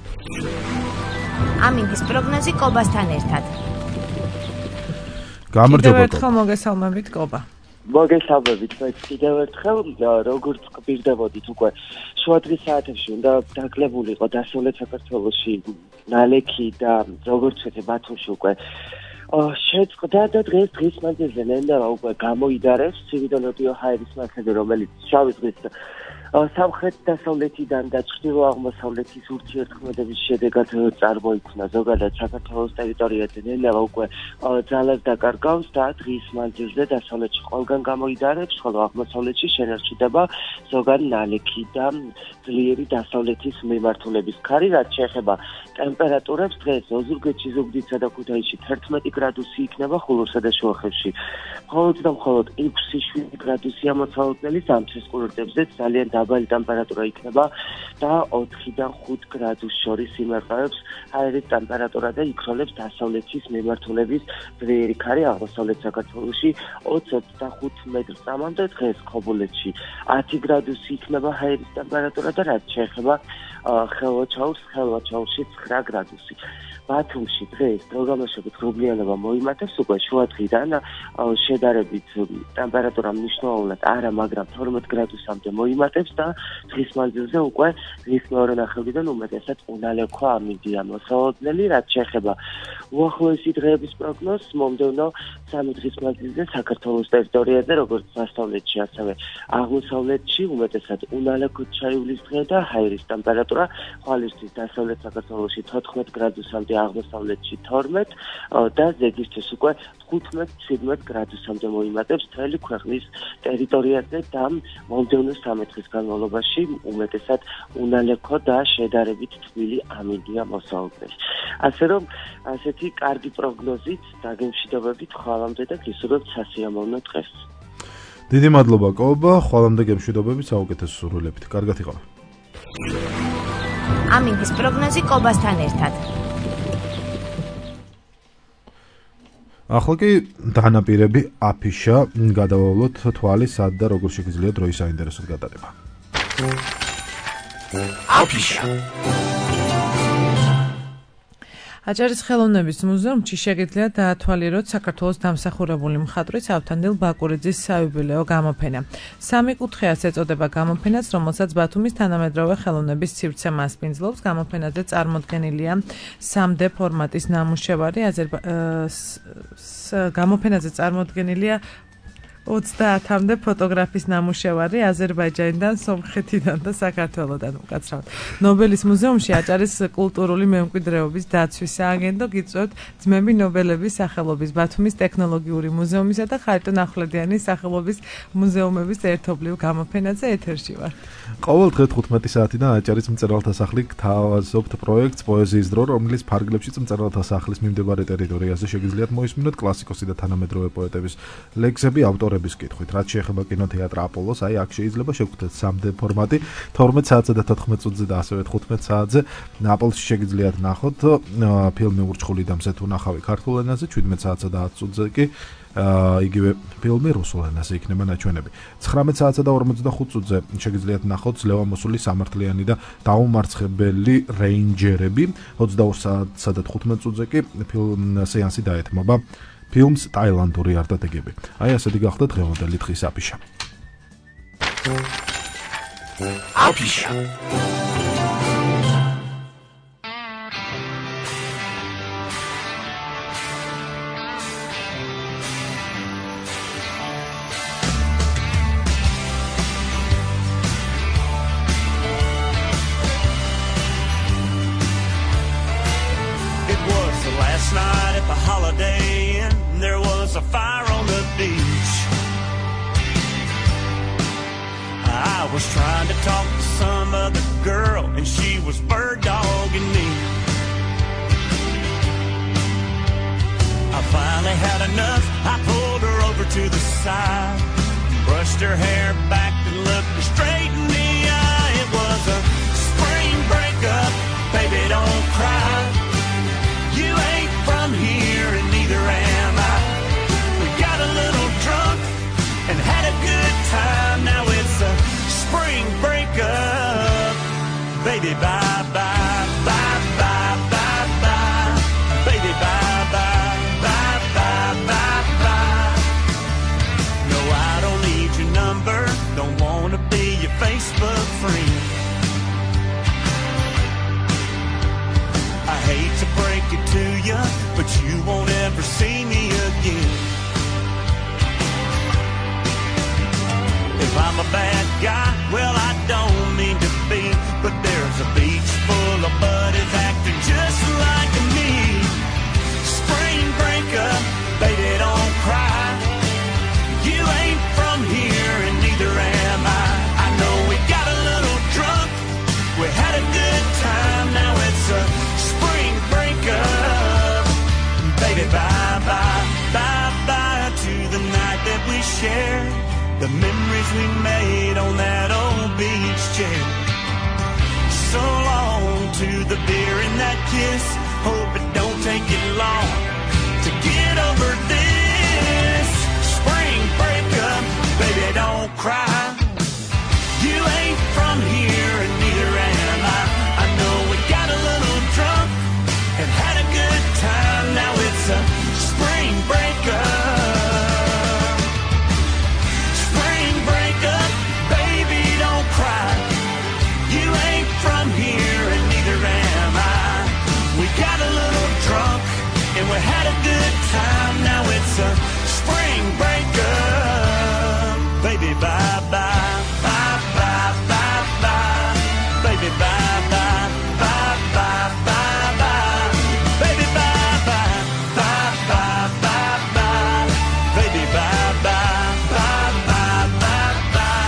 [SPEAKER 14] ამინდის პროგნოზი კობასთან ერთად.
[SPEAKER 2] გამარჯობა.
[SPEAKER 5] კიდევ ერთხელ მოგესალმებით კობა.
[SPEAKER 6] მოგესალმებით, კიდევ ერთხელ როგორც გპირდებოდით უკვე შუადღის საათებში უნდა დაკლებულიყო დასავლეთ საქართველოში ნალექი და როგორც ვთქვი ბათუმში უკვე შეწყდა და დღის მანძილზე ნენდავა უკვე გამოიდარეს ცივი და ნოტიო ჰაერის მასალა, რომელიც შავი ზღვის სამხრეთ-დასავლეთიდან და ჩრდილო-აღმოსავლეთის ურთიერთქმედების შედეგად წარმოიქმნა ზოგადად საქართველოს ტერიტორიაზე ნელა უკვე ძალას დაკარგავს და დღის მანძილზე დასავლეთში ყველგან გამოიდარებს, ხოლო აღმოსავლეთში შენარჩუნდება ზოგად ნალექი და ძლიერი დასავლეთის მიმართულების ქარი, რაც შეეხება ტემპერატურებს დღეს ოზურგეთში, ზუგდიდსა და ქუთაისში 11 გრადუსი იქნება, ხულურსა და შუახევში მხოლოდ და მხოლოდ 6-7 გრადუსია მოცალოდნელი, ზამთრის კურორტებზეც ძალიან დაბალი ტემპერატურა იქნება და 4-დან 5 გრადუს შორის იმერყევებს აერის ტემპერატურა და იქროლებს დასავლეთის მიმართულების ძლიერი ქარი აღმოსავლეთ საქართველოში 20-25 მეტრამდე, დღეს ქობულეთში 10 გრადუსი იქნება აერის ტემპერატურა და რაც შეეხება ხელვაჩაურში 9 გრადუსი. ბათუმში დღეს დროგამოშობით ღრუბლიანობა მოიმატებს უკვე შუადღიდან შედარებით ტემპერატურა მნიშვნელოვნად არა, მაგრამ 12 გრადუსამდე მოიმატებს და დღის მანძილზე უკვე დღის მეორე ნახევრიდან უმეტესად უნალექვა ამინდია მოსალოდნელი, რაც შეეხება უახლოესი დღეების პროგნოზს მომდევნო 3 დღის მანძილზე საქართველოს ტერიტორიაზე, როგორც დასავლეთში, ასევე აღმოსავლეთში უმეტესად უნალექოთ ჩაივლის დღე და აერის ტემპერატურა ხვალისთვის დასავლეთ საქართველოში 14 გრადუსამდე, აღმოსავლეთში 12 და ზეგისთვის უკვე 15-17 გრადუსამდე მოიმატებს მთელი ქვეყნის ტერიტორიაზე და მომდევნო 3 დღის განმავლობაში უმეტესად უნალექო და შედარებით თბილი ამინდია მოსალოდნელი. ასე რომ ასეთი კარგი პროგნოზით დაგემშვიდობებით ხვალამდე და გისურვებთ სასიამოვნო დღეს.
[SPEAKER 2] დიდი მადლობა კობა, ხვალამდე გემშვიდობებით, საუკეთესო სურვილებით. კარგად იყავ.
[SPEAKER 14] ამინდის პროგნოზი კობასთან ერთად.
[SPEAKER 2] ახლა კი დანაპირები აფიშა, გადავავლოთ თვალი სად და როგორ შეგიძლია დროის საინტერესოდ გატარება.
[SPEAKER 11] აფიშა.
[SPEAKER 5] აჭარის ხელოვნების მუზეუმში შეგიძლიათ დაათვალიეროთ საქართველოს დამსახურებული მხატვრის ავთანდილ ბაკურიძის საიუბილეო გამოფენა. 3 კუთხეას ეწოდება გამოფენაც, რომელსაც ბათუმის თანამედროვე ხელოვნების სივრცე მასპინძლობს. გამოფენაზე წარმოდგენილია 3D ფორმატის ნამუშევარი, გამოფენაზე წარმოდგენილია 30-მდე ფოტოგრაფის ნამუშევარი აზერბაიჯანიდან, სომხეთიდან და საქართველოდან უკაცრავად. ნობელის მუზეუმში აჭარის კულტურული მემკვიდრეობის დაცვის სააგენტო გიწევთ ძმები ნობელების სახელობის ბათუმის ტექნოლოგიური მუზეუმისა და ხარიტონ ახვლედიანის სახელობის მუზეუმების ერთობლივ გამოფენაზე ეთერში ვართ.
[SPEAKER 2] ყოველ დღე 15 საათიდან აჭარის მწერალთა სახლი გთავაზობთ პროექტს პოეზიის დრო, რომლის ფარგლებში მწერალთა სახლის მიმდებარე ტერიტორიაზე შეგიძლიათ მოისმინოთ კლასიკოსი და თანამედროვე პოეტების ლექსები, ავტორების კითხვით. რაც შეეხება კინოთეატრ აპოლოს, აი აქ შეიძლება შეგხვდეთ 3D ფორმატი 12 საათზე და 14 წუთზე და ასევე 15 საათზე. აპოლში შეგიძლიათ ნახოთ ფილმი ურჩხული და მზეთუ ნახავი ქართულ ენაზე, 17 საათსა და 10 წუთზე კი იგივე ფილმი რუსულ ენაზე იქნება ნაჩვენები. 19 საათსა და 45 წუთზე შეგიძლიათ ნახოთ ლევამოსული სამართლიანი და დაუმარცხებელი რეინჯერები. 22 საათსა და 15 წუთზე კი ფილმ სეანსი დაეთმობა ფილმს ტაილანდური არდადეგები. აი ასეთი გახდა დღევანდელი დღის აფიშა.
[SPEAKER 11] აფიშა.
[SPEAKER 15] Last night at the Holiday Inn, there was a fire on the beach. I was trying to talk to some other girl, and she was bird dogging me. I finally had enough. I pulled her over to the side, brushed her hair back and looked her straight in the eye. It was a spring breakup, baby, don't cry. You ain't from here and neither am I. We got a little drunk and had a good time. Now it's a spring breakup. Baby, bye, bye, bye, bye, bye, bye. Baby, bye, bye, bye, bye, bye, bye. No, I don't need your number. Don't wanna be your Facebook friend. I hate to break it to you, but you won't ever see me again. If I'm a bad guy, well, I don't memories we made on that old beach chair. So long to the beer and that kiss. Hope it don't take you long to get over this. Spring breakup, baby, don't cry. You ain't from here and neither am I. I know we got a little drunk and had a good time. Now it's a spring breakup. Spring breakup, baby, don't cry. You ain't from here and neither am I. We got a little drunk and we had a good time. Now it's a spring breakup. Baby, bye bye, bye bye, bye bye. Baby, bye bye, bye bye, bye bye. Baby, bye bye, bye bye, bye bye. Baby, bye bye, bye bye, bye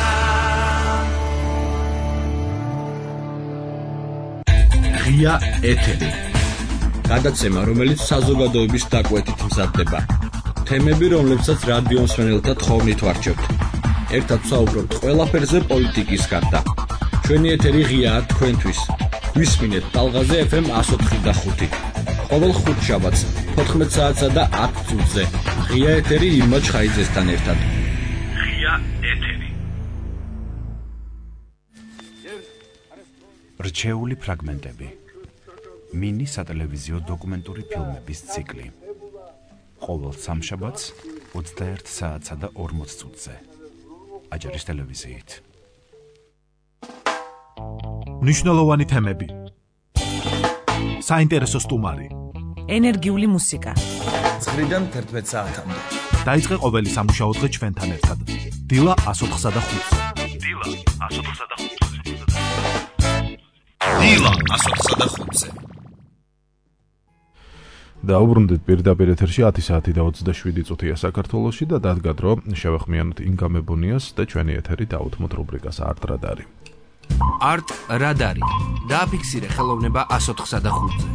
[SPEAKER 15] bye.
[SPEAKER 3] ღია ეთერი. გადაცემა, რომელიც საზოგადოების დაკვეთით მზადდება. თემები, რომლებსაც რადიო მსმენელთა თხოვნით ვარჩევთ. ერთად საუბრობთ ყველაფერზე პოლიტიკის გარდა. ჩვენი ეთერი ღიაა თქვენთვის. გვისმინეთ ტალღაზე FM 104.5. ყოველ ხუთშაბათს 14 საათსა და 10 წუთზე. ღია ეთერი ირმა ჩხაიძესთან ერთად. ღია ეთერი.
[SPEAKER 16] რჩეული ფრაგმენტები. მინი სატელევიზიო დოკუმენტური ფილმების ციკლი. ყოველ სამშაბათს 21 საათსა და 40 წუთზე. აჯარის ტელევიზიით.
[SPEAKER 17] მნიშვნელოვანი თემები. საინტერესო სტუმარი.
[SPEAKER 1] ენერგიული მუსიკა.
[SPEAKER 17] 9-დან 11 საათამდე. დაიწყე ყოველი სამუშაო დღე ჩვენთან ერთად. დილა 104-სა და 5-ზე.
[SPEAKER 16] დილა 104-სა და 5-ზე. დილა 104-სა და 5-ზე.
[SPEAKER 2] დაუბრუნდით პირდაპირ ეთერში 10 საათი და 27 წუთია საქართველოში და დადგათ რომ შევეხმიანოთ ინგა მებონიას და ჩვენი ეთერი დაუთმოთ რუბრიკას არტ რადარი.
[SPEAKER 3] არტ რადარი. დააფიქსირე ხელოვნება 104-სა და 5-ზე.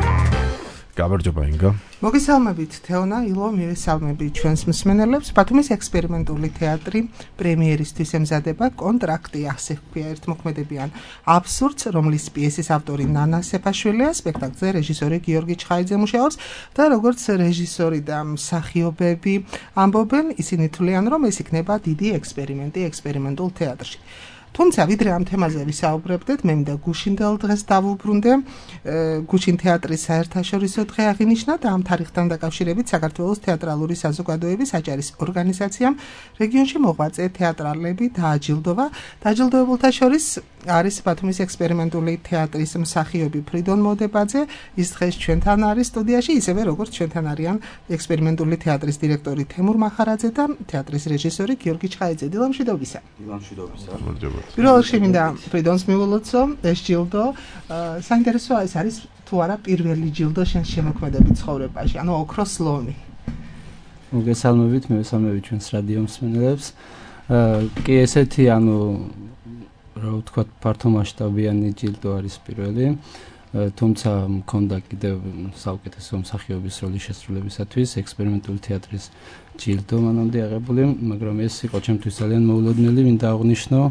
[SPEAKER 2] გამარჯობა ინგა.
[SPEAKER 18] მოგესალმებით თეონა, ილო, მივესალმები ჩვენს მსმენელებს. ბათუმის ექსპერიმენტული თეატრი პრემიერისთვის ემზადება კონტრაქტი, ასე ჰქვია ერთმოქმედებიან აბსურდს, რომლის პიესის ავტორი ნანა სეფაშვილია, სპექტაკლზე რეჟისორი გიორგი ჩხაიძე მუშაობს და როგორც რეჟისორი და მსახიობები ამბობენ, ისინი თვლიან, რომ ეს იქნება დიდი ექსპერიმენტი ექსპერიმენტულ თეატრში. თუმცა ვიდრე ამ თემაზე ვისაუბრებდეთ, მე მინდა გუშინდელ დღეს დავუბრუნდე. გუშინ თეატრის საერთაშორისო დღე აღინიშნა და ამ თარიღთან დაკავშირებით საქართველოს თეატრალური საზოგადოების აჭარის ორგანიზაციამ რეგიონში მოღვაწე თეატრალები დააჯილდოვა. დაჯილდოებულთა შორის არის ბათუმის ექსპერიმენტული თეატრის მსახიობი ფრიდონ მოდებაძე, ის დღეს ჩვენთან არის სტუდიაში, ისევე როგორც ჩვენთან არიან ექსპერიმენტული თეატრის დირექტორი თემურ მახარაძე და თეატრის რეჟისორი გიორგი ჩხაიძე. დილამშვიდობისა.
[SPEAKER 2] დილამშვიდობისა.
[SPEAKER 18] პირველ რიგში მინდა ფრიდონს მიულოცო ეს ჯილდო. საინტერესოა ეს არის თუ არა პირველი ჯილდო შენ შემოქმედებით ცხოვრებაში, ანუ ოქროს ლომი.
[SPEAKER 19] მოგესალმებით, მივესალმებით ჩვენს რადიო მსმენელებს. კი ესეთი, ანუ რა ვთქვათ, ფართომასშტაბიანი ჯილდო არის პირველი. თუმცა მქონდა კიდევ საუკეთესო მსახიობის როლის შესრულებისათვის ექსპერიმენტული თეატრის ჯილდო მანამდე აღებული, მაგრამ ეს იყო ჩემთვის ძალიან მოულოდნელი, მინდა აღვნიშნო.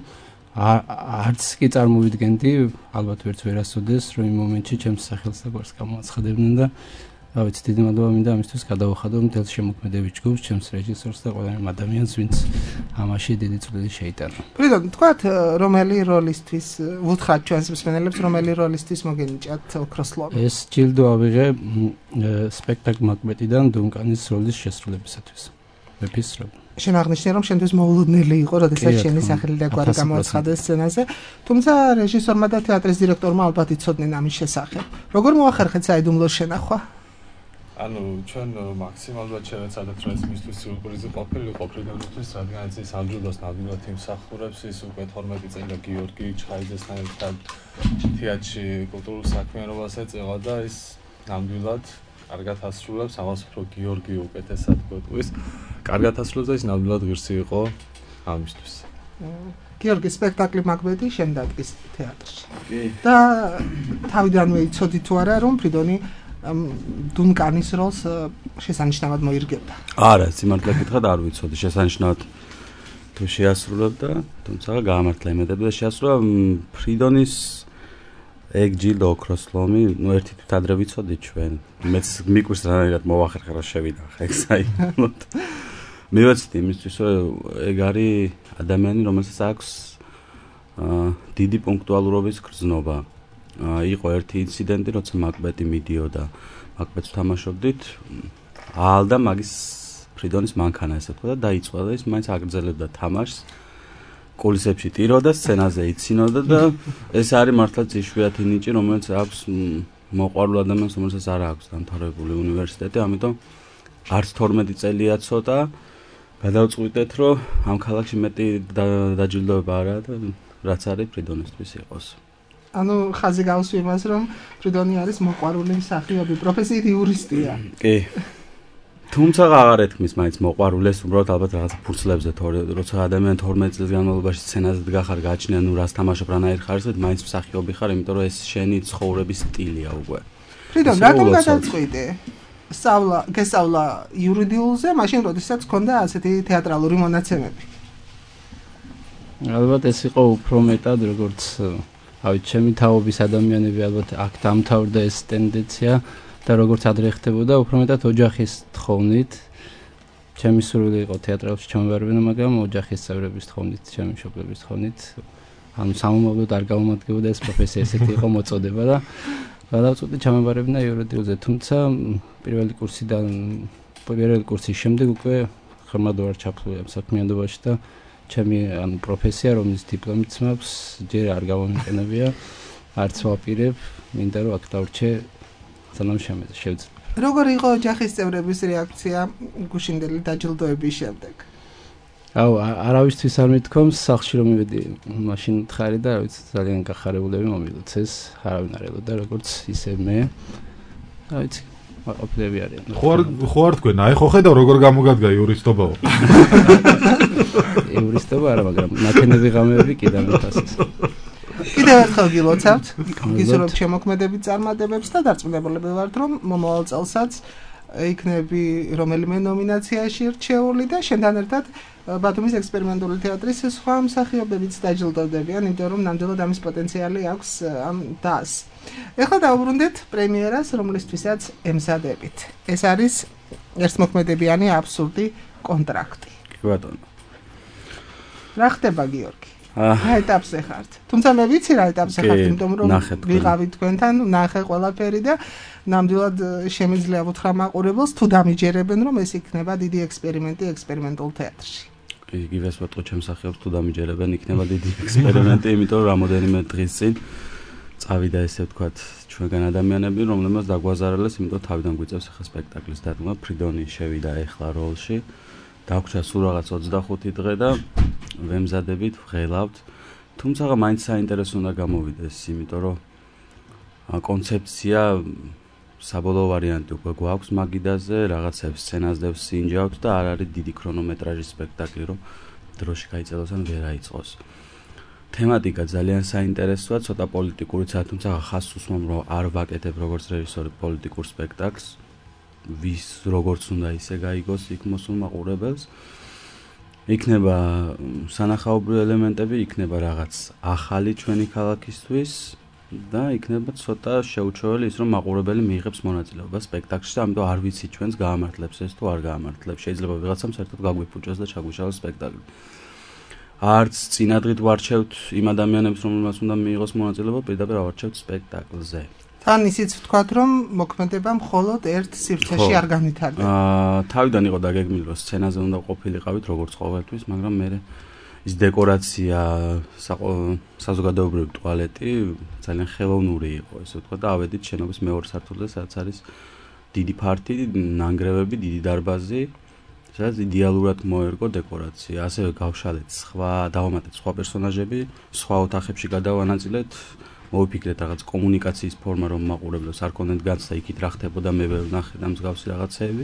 [SPEAKER 19] არც კი წარმოვიდგენდი, ალბათ ვერც ვერასოდეს, რომ იმ მომენტში ჩემს სახელს და გვარს გამოაცხადებდნენ და რა ვიცი, დიდი მადლობა მინდა ამისთვის გადავახადო მთელ შემოქმედებით ჯგუფს, ჩემს რეჟისორს და ყველა ადამიანს, ვინც ამაში დიდი წვლილი შეიტანა.
[SPEAKER 18] ფრიდონ, თქვათ, რომელი როლისთვის ვუთხრათ ჩვენს მსმენელებს, რომელი როლისთვის მოგენიჭათ ოქროს ლომი?
[SPEAKER 19] ეს ჯილდო ავიღე სპექტაკლ მაკბეტიდან დუნკანის როლის შესრულებისათვის. მეფის როლი.
[SPEAKER 18] შენ აღნიშნე რომ შენთვის მოულოდნელი იყო, როდესაც შენი სახელი და გვარი გამოაცხადეს სცენაზე, თუმცა რეჟისორმა და თეატრის დირექტორმა ალბათ იცოდნენ ამის შესახებ. როგორ მოახერხეთ საიდუმლოს შენახვა?
[SPEAKER 12] ანუ ჩვენ მაქსიმალურად შევეცადეთ, რომ ეს მისთვის სიურპრიზი ყოფილიყო ფრიდონისთვის, რადგან ის ამჯერადაც ნამდვილად იმსახურებს, ის უკვე 12 წელი და გიორგი ჩხაიძესთან ერთად თეატრში კულტურულ საქმიანობას ეწევა და ის ნამდვილად კარგად ასრულებს, ამას უფრო გიორგი უკეთესად გვეტყვის. კარგად ასრულებს და ის ნამდვილად ღირსი იყო ამისთვის.
[SPEAKER 18] გიორგი, სპექტაკლი მაკბეტი შენ დადგეს თეატრში. კი. და თავიდანვე იცოდი თუ არა, რომ ფრიდონი დუნკანის როლს შესანიშნავად მოირგებდა.
[SPEAKER 20] არა, სიმართლე გითხრათ, არ ვიცოდი. შესანიშნავად თუ შეასრულებდა, თუმცა გაამართლა იმედები და შეასრულა ფრიდონის ეგ ჯილდო ოქროს ლომი, ნუ ერთი თვით ადრე ვიცოდით ჩვენ. მეც მიკვირს რანაირად მოვახერხა შევიდა ხა ეგ საერთოდ. მივეცდი იმისთვის, რომ ეგ არის ადამიანი, რომელსაც აქვს დიდი პუნქტუალურობის გრძნობა. იყო ერთი ინციდენტი, როცა მაკბეტი მიდიოდა, მაკბეტს თამაშობდით, ალდა მაგის ფრიდონის მანქანა ესე თქვა და დაიწყო და ის მაინც აგრძელებდა თამაშს. კულისებში ტიროდა, სცენაზე იცინოდა და ეს არის მართლაც იშვიათი ნიჭი, რომელიც აქვს მოყვარულ ადამიანს, რომელსაც არ აქვს დამთავრებული უნივერსიტეტი, ამიტომ არც 12 წელია ცოტა გადავწყვიტეთ, რომ ამ ქალაქში მეტი დაჯილდოება არა და რაც არის ფრიდონისთვის იყოს.
[SPEAKER 18] ანუ ხაზი გავს იმას, რომ ფრიდონი არის მოყვარული მსახიობი, პროფესიით იურისტია.
[SPEAKER 20] კი. თუმცა აღარ ეთქმის მაინც მოყვარულეს, უბრალოდ ალბათ რაღაც ფურცლებზე, როცა ადამიანი 12 წლის განმავლობაში სცენაზე დგახარ, გააჩნია, ნუ რას თამაშობ, რანაირ ხარისხით, მაინც მსახიობი ხარ, იმიტომ რომ ეს შენი ცხოვრების სტილია უკვე.
[SPEAKER 18] ფრიდონ, რატომ გადავწყვიტე? გესწავლა იურიდიულზე, მაშინ როდესაც გქონდა ასეთი თეატრალური მონაცემები.
[SPEAKER 19] ალბათ ეს იყო უფრო მეტად, როგორც ავი ჩემი თაობის ადამიანები ალბათ აქ დამთავრდა ეს ტენდენცია და როგორც ადრე ხდებოდა, უფრო მეტად ოჯახის თხოვნით. ჩემი სურვილი იყო თეატრალში ჩამოვარდნო, მაგრამ ოჯახის წევრების თხოვნით, ჩემი მშობლების თხოვნით, ანუ სამომავლოდ არ გამომადგებოდა ეს პროფესია, ესეთი იყო მოწოდება და გადავწყვიტე ჩამოვარდნა იურიდიულზე, თუმცა პირველი კურსის შემდეგ უკვე ხმად ვარ ჩაფლული ამ საქმიანობაში და ჩემი ანუ პროფესია, რომლის დიპლომიც მაქვს, ჯერ არ გამომიყენებია, არც ვაპირებ, მინდა რომ აქ დავრჩე სანამ შევძლებ.
[SPEAKER 18] როგორ იყო ოჯახის წევრების რეაქცია გუშინდელი დაჯილდოების შემდეგ?
[SPEAKER 19] აუ, არავისთვის არ მithkoms, სახლში რომ მივედი, მაშინ თხარი და რა ვიცი, ძალიან გახარებულები მომილოცეს, არავინ არ ელოდა, როგორც ისე მე. რა ვიცი, ყოფილები არიან.
[SPEAKER 2] ხო არ თქვენ, აი ხო ხედავ როგორ გამოგადგა იურისტობაო.
[SPEAKER 19] იურისტობა არა, მაგრამ ნათენები ღამეები კი დამეთასეს.
[SPEAKER 18] კიდევ ერთხელ გილოცავთ, გისურვებთ შემოქმედებით წარმატებებს და დარწმუნებულები ვართ, რომ მომავალ წელსაც იქნები რომელიმე ნომინაციაში რჩეული და შენთან ერთად ბათუმის ექსპერიმენტული თეატრის სხვა მსახიობებიც დაჯილდოვდებიან, იმიტომ რომ ნამდვილად ამის პოტენციალი აქვს ამ დას. ეხლა დავუბრუნდეთ პრემიერას, რომლისთვისაც ემზადებით. ეს არის ერთმოქმედებიანი აბსურდი კონტრაქტი.
[SPEAKER 20] კი ბატონო.
[SPEAKER 18] რა ხდება გიორგი? რა ეტაპზე ხართ? თუმცა მე ვიცი რა ეტაპზე ხართ, იმიტომ რომ ვიყავი თქვენთან, ნახე ყველაფერი და ნამდვილად შემიძლია ვუთხრა მაყურებელს თუ დამიჯერებენ, რომ ეს იქნება დიდი ექსპერიმენტი ექსპერიმენტულ თეატრში.
[SPEAKER 20] კი, იგივეს ვატყო ჩემს სახელს თუ დამიჯერებენ, იქნება დიდი ექსპერიმენტი, იმიტომ რომ რამოდენიმე დღის წინ წავიდა ესე ვთქვათ ჩვენგან ადამიანები, რომლებმაც დაგვაზარალეს, იმიტომ თავიდან გვიწევს ახლა სპექტაკლის დადგმა, ფრიდონი შევიდა ეხლა როლში. დაგვრჩა სულ რაღაც 25 დღე და ვემზადებით, ვღელავთ. თუმცა მაინც საინტერესო უნდა გამოვიდეს, იმიტომ რომ კონცეფცია საბოლოო ვარიანტი უკვე გვაქვს მაგიდაზე, რაღაცებს სცენას და ვსინჯავთ და არ არის დიდი ქრონომეტრაჟის სპექტაკლი, რომ დროში გაიწელოს ან ვერ აიწყოს. თემატიკა ძალიან საინტერესოა, ცოტა პოლიტიკურიცაა, თუმცა ხაზს უსვამ, რომ არ ვაკეთებ როგორც რეჟისორი პოლიტიკურ სპექტაკლს. ვის როგორც უნდა ისე გაიგოს იქ მოსულ მაყურებელს. იქნება სანახაობრივი ელემენტები, იქნება რაღაც ახალი ჩვენი ქალაქისთვის და იქნება ცოტა შეუჩვეველი ის, რომ მაყურებელი მიიღებს მონაწილეობას სპექტაკლში და ამიტომ არ ვიცი ჩვენს გაამართლებს ეს თუ არ გაამართლებს. შეიძლება ვიღაცამ საერთოდ გაგვიფუჭოს და ჩაგვიშალოს სპექტაკლი. არც წინადღით ვარჩევთ იმ ადამიანებს, რომელმაც უნდა მიიღოს მონაწილეობა, პირდაპირ ავარჩევთ სპექტაკლზე.
[SPEAKER 18] თან ისიც ვთქვათ, რომ მოქმედება მხოლოდ ერთ სივრცეში არ განვითარდება.
[SPEAKER 20] თავიდან იყო დაგეგმილი, რომ სცენაზე უნდა ყოფილიყავით როგორც ყოველთვის, მაგრამ მე ის დეკორაცია, საზოგადოებრივი ტუალეტი ძალიან ხელოვნური იყო, ესე ვთქვათ, და ავედით შენობის მეორე სართულზე, სადაც არის დიდი ფართი, ნანგრევები, დიდი დარბაზი, სადაც იდეალურად მოერგო დეკორაცია. ასევე გავშალეთ დავამატეთ სხვა პერსონაჟები, სხვა ოთახებში გადავანაწილეთ. მოვიფიქრეთ რაღაც კომუნიკაციის ფორმა, რომ მაყურებლებს არ კონდეთ განცდა იქით რა ხდებოდა, მე ვერ ვნახე და მსგავსი რაღაცეები.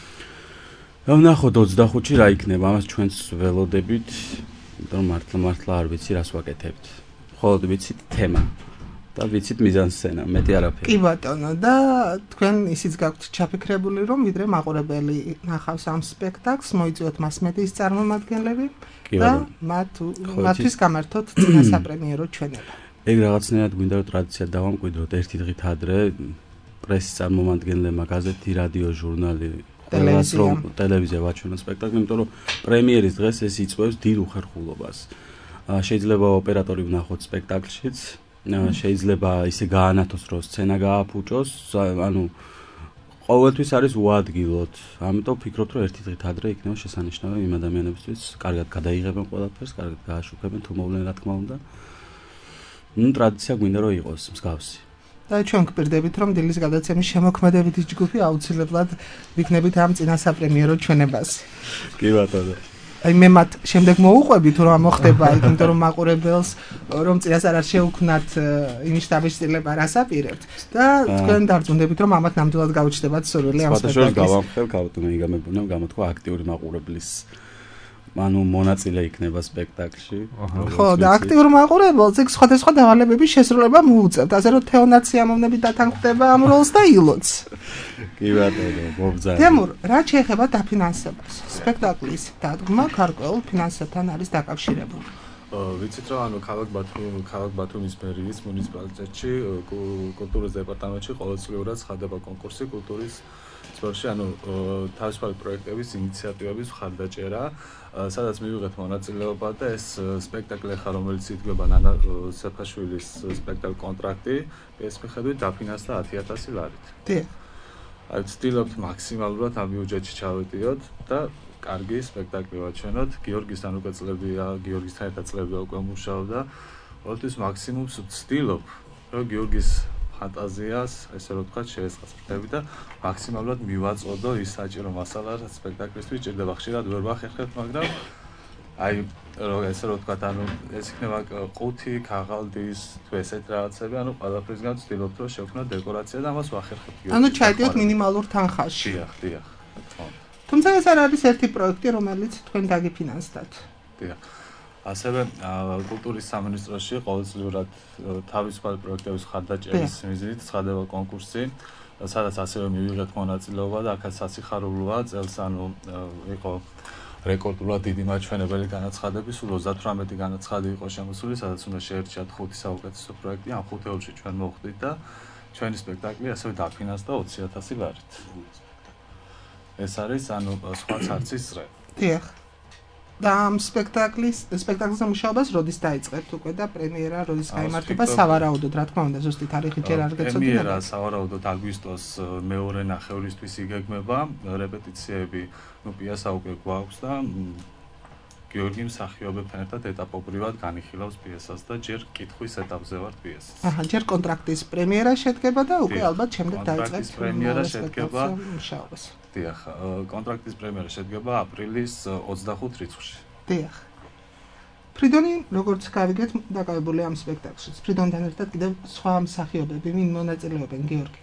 [SPEAKER 20] ვნახოთ 25-ში რა იქნება, ამას ჩვენც ველოდებით, იმიტომ რომ მართლა არ ვიცი რას ვაკეთებთ. მხოლოდ ვიცით თემა. და ვიცით მიზანსცენა, მეტი არაფერი.
[SPEAKER 18] კი ბატონო, და თქვენ ისიც გაქვთ ჩაფიქრებული, რომ ვიდრე მაყურებელი ნახავს ამ სპექტაკლს, მოიწვიოთ მასმედიის წარმომადგენლები და მათთვის გამართოთ წინასაპრემიერო ჩვენება.
[SPEAKER 20] ეგ რაღაცნაირად გვინდა რომ ტრადიციად დავამკვიდროთ ერთი დღით ადრე პრესის წარმომადგენლებმა გაზეთი, რადიო, ჟურნალი, ტელევიზია ვაჩვენოთ სპექტაკლი, იმიტომ რომ პრემიერის დღეს ეს იწვევს დიდ უხერხულობას. შეიძლება ოპერატორი ვნახოთ სპექტაკლშიც, შეიძლება ისე გაანათოს რომ სცენა გააფუჭოს, ანუ ყოველთვის არის უადგილოდ. ამიტომ ვფიქრობთ რომ ერთი დღით ადრე იქნება შესანიშნავი იმ ადამიანებისთვის, კარგად გადაიღებენ ყველაფერს, კარგად გააშუქებენ თუ მოვლენ რა თქმა უნდა. ტრადიცია გვინდა რომ იყოს მსგავსი.
[SPEAKER 18] და ჩვენ გვპირდებით რომ დილის გადაცემის შემოქმედებითი ჯგუფი აუცილებლად ვიქნებით ამ წინასაპრემიერო ჩვენებაზე.
[SPEAKER 20] კი ბატონო.
[SPEAKER 18] აი მე მათ შემდეგ მოუყვებით რომ მოხდება, იმიტომ რომ მაყურებელს რომ წინასწარ არ შეუქმნათ იმის დამისწრება რასაპირებთ და თქვენ დარწმუნდებით რომ ამათ ნამდვილად გაუჩნდებათ სურვილი ამ სპექტაკლის.
[SPEAKER 20] სპეციალურად გავამხელ ქავტუნი გამებუნა გამოთქვა აქტიური მაყურებლის ანუ მონაწილე იქნება სპექტაკლში.
[SPEAKER 18] ხო, და აქტიურ მაყურებელს ეგ სხვადასხვა დავალებების შესრულება მოუწევთ, ასე რომ თეონაცი ამოვნებით დათანხმდება ამ როლს და ილოც.
[SPEAKER 20] კი ბატონო, მოგზაურობ.
[SPEAKER 18] თემურ, რა შეეხება დაფინანსებას? სპექტაკლის დადგმა გარკვეულ ფინანსებთან არის დაკავშირებული.
[SPEAKER 9] ვიცით რომ ანუ ქალაქ ბათუმის მერიის მუნიციპალიტეტში კულტურის დეპარტამენტში ყოველწლიურად ხდება კონკურსი კულტურის სფეროში, ანუ თავისუფალი პროექტების, ინიციატივების მხარდაჭერა, სადაც მივიღეთ მონაწილეობა და ეს სპექტაკლი ხა რომელიც იდგება ნანა სეფაშვილის სპექტაკლ კონტრაქტი, ეს მიხედვით დაფინანსდა 10,000 ლარით.
[SPEAKER 18] დიახ.
[SPEAKER 9] აი ვცდილობთ მაქსიმალურად ამ ბიუჯეტში ჩავეტიოთ და კარგი სპექტაკლი ვაჩვენოთ. გიორგისთან უკვე წლებია, გიორგისთან ერთად წლებია უკვე მუშაობდა. ყოველთვის მაქსიმუმს ვცდილობ, რომ გიორგის ფანტაზიას, ესე რომ ვთქვათ, შეესწრაფები და მაქსიმალურად მივაწოდო ის საჭირო მასალა, რაც სპექტაკლისთვის ჭირდება. ხშირად ვერ ვახერხებთ, მაგრამ აი ესე რომ ვთქვათ, ანუ ეს იქნება ყუთი, ქაღალდის, თუ ესეთ რაღაცები, ანუ ყველაფრისგან ვცდილობთ, რომ შევქმნათ დეკორაცია და ამას ვახერხებთ.
[SPEAKER 18] ანუ ჩაიდიოთ მინიმალურ თანხაში.
[SPEAKER 9] დიახ.
[SPEAKER 18] თუმცა ეს არ არის ერთი პროექტი, რომელიც თქვენ დაგიფინანსდათ.
[SPEAKER 9] დიახ. ასევე კულტურის სამინისტროში ყოველწლიურად თავისუფალი პროექტების მხარდაჭერის მიზნით ცხადდება კონკურსი, სადაც ასევე მივიღეთ მონაწილეობა და აქაც სასიხარულოა წელს, ანუ იყო რეკორდულად დიდი მაჩვენებელი განაცხადები, სულ 38 განაცხადი იყო შემოსული, სადაც უნდა შეერჩიათ 5 საუკეთესო პროექტი, ამ 5-ში ჩვენ მოვხდით და ჩვენი სპექტაკლი ასევე დაფინანსდა 20,000 ლარით. ეს არის ანუ სხვა ცარცის წრე.
[SPEAKER 18] დიახ. და ამ სპექტაკლზე მუშაობას როდის დაიწყებთ უკვე და პრემიერა როდის გაიმართება სავარაუდოდ, რა თქმა უნდა, ზუსტი თარიღი ჯერ არ გეცოდინებთ.
[SPEAKER 9] პრემიერა სავარაუდოდ აგვისტოს მეორე ნახევრისთვის იგეგმება, რეპეტიციები, პიესა უკვე გვაქვს და გიორგი მსახიობებთან ერთად ეტაპობრივად განიხილავს პიესას და ჯერ კითხვის ეტაპზე ვართ პიესას.
[SPEAKER 18] ჯერ კონტრაქტის პრემიერა შედგება და უკვე ალბათ შემდეგ დაიწყებთ
[SPEAKER 9] კონტრაქტის პრემიერა შედგება
[SPEAKER 18] მუშაობას.
[SPEAKER 9] დიახ, კონტრაქტის პრემიერა შედგება აპრილის 25 რიცხვში.
[SPEAKER 18] დიახ. ფრიდონი, როგორც გავიგეთ, დაკავებული ამ სპექტაკლში. ფრიდონთან ერთად კიდევ სხვა მსახიობები ვინ მონაწილეობენ, გიორგი?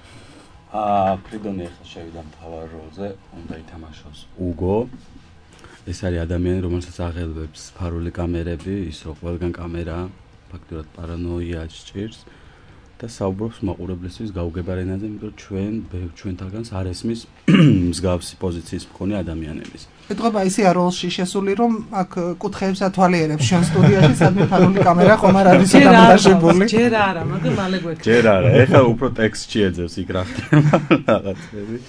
[SPEAKER 20] ფრიდონი ახლა შევიდა მთავარ როლზე, უნდა ითამაშოს უგო. ეს არის ადამიანი, რომელსაც აღელვებს ფარული კამერები, ის რომ ყველგან კამერაა, ფაქტურად პარანოია სჭირს და საუბრობს მაყურებლისთვის გაუგებარ ენაზე, იმიტომ რომ ჩვენთაგანს არ ესმის მსგავსი პოზიციის მქონე ადამიანების.
[SPEAKER 18] ეთყობა ისეა როლში შესული, რომ აქ კუთხეებს ათვალიერებს ჩვენ სტუდიაში, სადმე ფარული კამერა ხომ არ არის დამონტაჟებული.
[SPEAKER 5] ჯერ არა, მაგრამ მალე გვექნება.
[SPEAKER 20] ჯერ არა, ეხლა უფრო ტექსტში ეძებს იქ რა ხდება რაღაცები.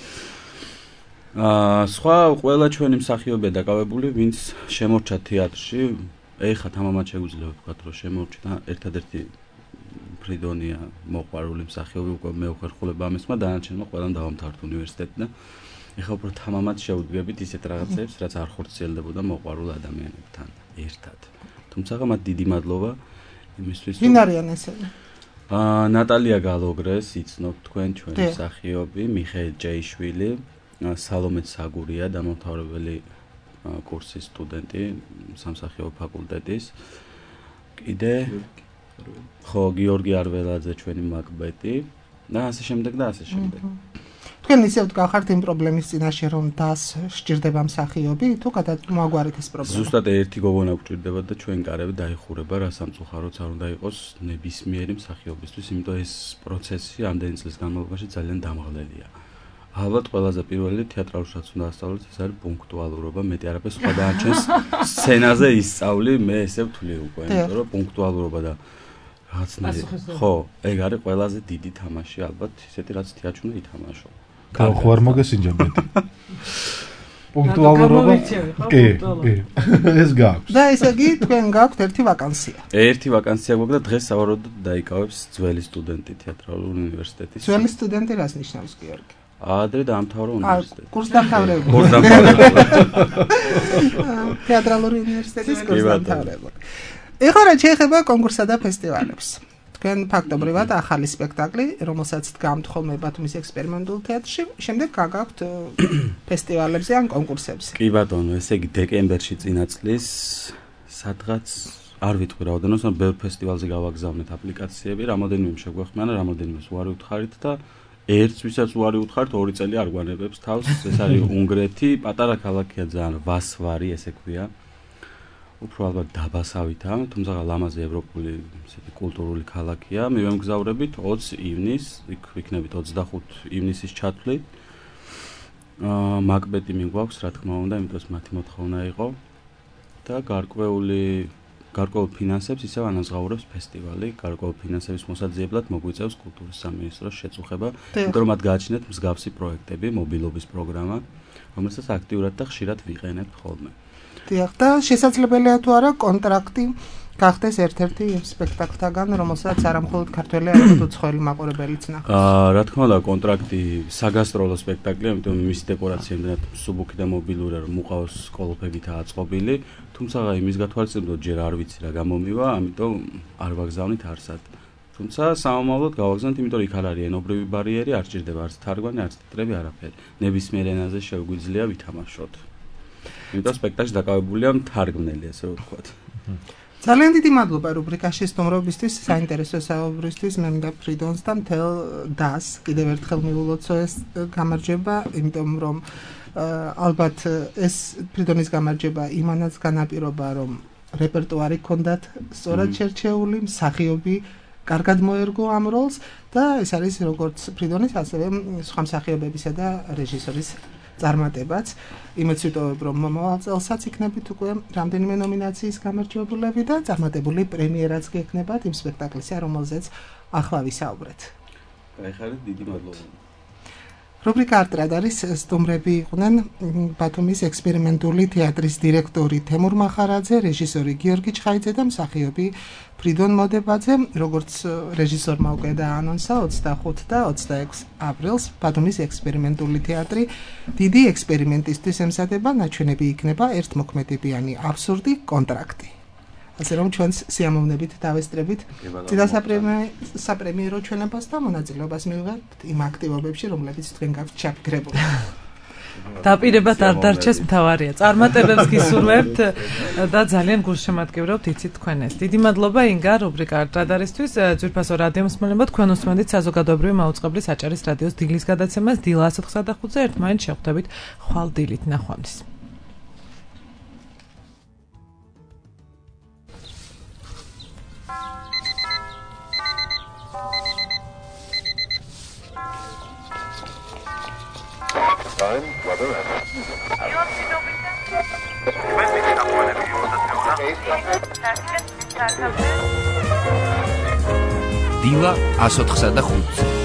[SPEAKER 20] სხვა ყველა ჩვენი მსახიობია დაკავებული, ვინც შემორჩა თეატრში, ეხლა თამამად შეგვიძლია ვთქვათ, რომ შემორჩა ერთადერთი ფრიდონია მოყვარული მსახიობი, უკვე მე უხერხულება ამისმა, დანარჩენმა ყველამ დავამთავრეთ უნივერსიტეტი და ეხლა უფრო თამამად შევდგებით ისეთ რაღაცებს, რაც არ ხორციელდებოდა მოყვარულ ადამიანებთან ერთად. თუმცა მათ დიდი მადლობა იმისთვის,
[SPEAKER 18] ვინ არიან ესენი?
[SPEAKER 20] ნატალია გალოგრეს იცნობთ თქვენ, ჩვენი მსახიობი, მიხეილ ჭეიშვილი, სალომე საგურია, დამამთავრებელი კურსის სტუდენტი სამსახიობო ფაკულტეტის. კიდე ხო, გიორგი არველაძე, ჩვენი მაკბეტი და ასე შემდეგ და ასე შემდეგ.
[SPEAKER 18] თქვენ ისევ გახართ იმ პრობლემის წინაშე, რომ დას სჭირდება მსახიობი, თუ გადმოაგვარეთ ეს პრობლემა?
[SPEAKER 20] ზუსტად ერთი გოგონა გვჭირდება და ჩვენ კარები დაიხურება, რა სამწუხაროც არ უნდა იყოს ნებისმიერი მსახიობისთვის, იმიტომ ეს პროცესი ამდენი წლის განმავლობაში ძალიან დამღლელია. ალბათ ყველაზე პირველი თეატრალურსაც უნდა ასწავლოთ, ეს არის პუნქტუალურობა, მეტი არაფერი სხვა დაარჩენს სცენაზე ისწავლი, მე ესე ვთვლი უკვე, იმიტომ რომ პუნქტუალურობა და რაღაცნაირი ხო, ეგ არის ყველაზე დიდი თამაში, ალბათ ისეთი რაც თეატრში უნდა ითამაშო.
[SPEAKER 2] ხო არ მოგესინჯებოდი. პუნქტუალურობა. კი. ეს გაქვს.
[SPEAKER 18] და ესე იგი თქვენ გაქვთ ერთი ვაკანსია.
[SPEAKER 20] ერთი ვაკანსია გვაქვს და დღეს სავარაუდოდ დაიკავებს ძველი სტუდენტი თეატრალურ უნივერსიტეტის.
[SPEAKER 18] ძველი სტუდენტი რას ნიშნავს, გიორგი?
[SPEAKER 20] ადრე დაამთავრა უნივერსიტეტი.
[SPEAKER 18] კურსდამთავრებული. თეატრალური უნივერსიტეტის კურსდამთავრებული. ეხლა რა შეეხება კონკურსსა და ფესტივალებს. თქვენ ფაქტობრივად ახალი სპექტაკლი, რომელსაც დგამთ ხოლმე ბათუმის ექსპერიმენტულ თეატრში, შემდეგ გაგაქვთ ფესტივალებზე ან კონკურსებზე.
[SPEAKER 20] კი ბატონო, ესე იგი დეკემბერში წინა წლის სადღაც არ ვიტყვი რაოდენობას, მაგრამ ბევრ ფესტივალზე გავაგზავნეთ აპლიკაციები, რამოდენიმე შეგვეხმიანა, რამოდენიმე უარი უთხარით და ერთს ვისაც უარი უთხარით, 2 წელი არ გვანებებს თავს. ეს არის უნგრეთი, პატარა ქალაქია ძალიან, ვასვარი ესე ქვია. უფრო ალბათ დაბასავითა, თუმცა ლამაზი ევროპული ესეთი კულტურული ქალაქია. მივემგზავრებით 20 ივნისს, იქ ვიქნებით 25 ივნისის ჩათვლით. მაკბეტი მიგვაქვს, რა თქმა უნდა, იმიტომ რომ მათი მოთხოვნა იყო და გარკვეულ ფინანსებს ისევ ანაზღაურებს ფესტივალი. გარკვეულ ფინანსების მოსაძიებლად მოგვიწევს კულტურის სამინისტროს შეწუხება, იმიტომ რომ მათ გააჩნიათ მსგავსი პროექტები, მობილობის პროგრამა, რომელსაც აქტიურად და ხშირად ვიყენებთ ხოლმე.
[SPEAKER 18] დიახ, და შესაძლებელია თუ არა კონტრაქტი გახდეს ერთ-ერთი სპექტაკლთან, რომელსაც არამხოლოდ ქართველი, არამედ უცხოელი მაყურებელიც ნახავს.
[SPEAKER 20] რა თქმა უნდა, კონტრაქტი საგასტროლო სპექტაკლია, იმიტომ რომ მისი დეკორაცია იმდენად მსუბუქი და მობილურია, რომ უყავს კოლოფებითა აწყობილი, თუმცა იმის გათვალისწინებულად ჯერ არ ვიცი რა გამომივა, ამიტომ არ ვაგზავნით არსად. თუმცა სამომავლოდ გავაგზავნით, იმიტომ რომ იქ არ არის ენობრივი ბარიერი, არ სჭირდება არც თარგმანი, არც ტიტრები, არაფერი. ნებისმიერ ენაზე შეგვიძლია ვითამაშოთ. იმიტომ სპექტაკლი დაკავებულია მთარგმნელი, ასე რომ ვთქვათ.
[SPEAKER 18] ძალიან დიდი მადლობა რუბრიკაში სტუმრობისთვის, საინტერესო საუბრისთვის, მე მინდა ფრიდონს და მთელ დას კიდევ ერთხელ მიულოცო ეს გამარჯვება, იმიტომ რომ ალბათ ეს ფრიდონის გამარჯვება იმანაც განაპირობა, რომ რეპერტუარი ჰქონდათ სწორად შერჩეული, მსახიობი კარგად მოერგო ამ როლს და ეს არის როგორც ფრიდონის, ასევე სხვა მსახიობებისა და რეჟისორის წარმატებაც. იმედს ვიტოვებ, რომ მომავალ წელსაც იქნებით უკვე რამდენიმე ნომინაციის გამარჯვებულები და წარმატებული პრემიერაც გექნებათ იმ სპექტაკლისა, რომელზეც ახლა ვისაუბრეთ.
[SPEAKER 20] გაიხარეთ, დიდი მადლობა.
[SPEAKER 18] რუბრიკა არტრად არის, სტუმრები იყვნენ ბათუმის ექსპერიმენტული თეატრის დირექტორი თემურ მახარაძე, რეჟისორი გიორგი ჩხაიძე და მსახიობი ფრიდონ მოდებაძე. როგორც რეჟისორმა უკვე დაანონსა, 25 და 26 აპრილს ბათუმის ექსპერიმენტული თეატრი დიდი ექსპერიმენტისთვის ემზადება, ნაჩვენები იქნება ერთმოქმედებიანი აბსურდი კონტრაქტი. ასე რომ ჩვენს სიამოვნებით დავესწრებით წინა საპრემიერო ჩვენებას და მონაწილეობას მივიღებთ იმ აქტივობებში, რომლებიც თქვენ გაქვთ ჩაგრებული.
[SPEAKER 5] დაპირებად არ დარჩეს მთავარია. წარმატებებს გისურვებთ და ძალიან გულშემატკივრობთ იცით თქვენ ეს. დიდი მადლობა ინგა რუბრიკა არტრადარისთვის. ძვირფასო რადიო მსმენელებო, თქვენ უსმენთ საზოგადოებრივი მაუწყებლის აჭარის რადიოს დილის გადაცემას დილა 105.5-ზე ერთმანეთს შევხვდებით ხვალ დილით ნახვამდის.
[SPEAKER 11] Time, weather, and...
[SPEAKER 16] დილა 104-5-ზე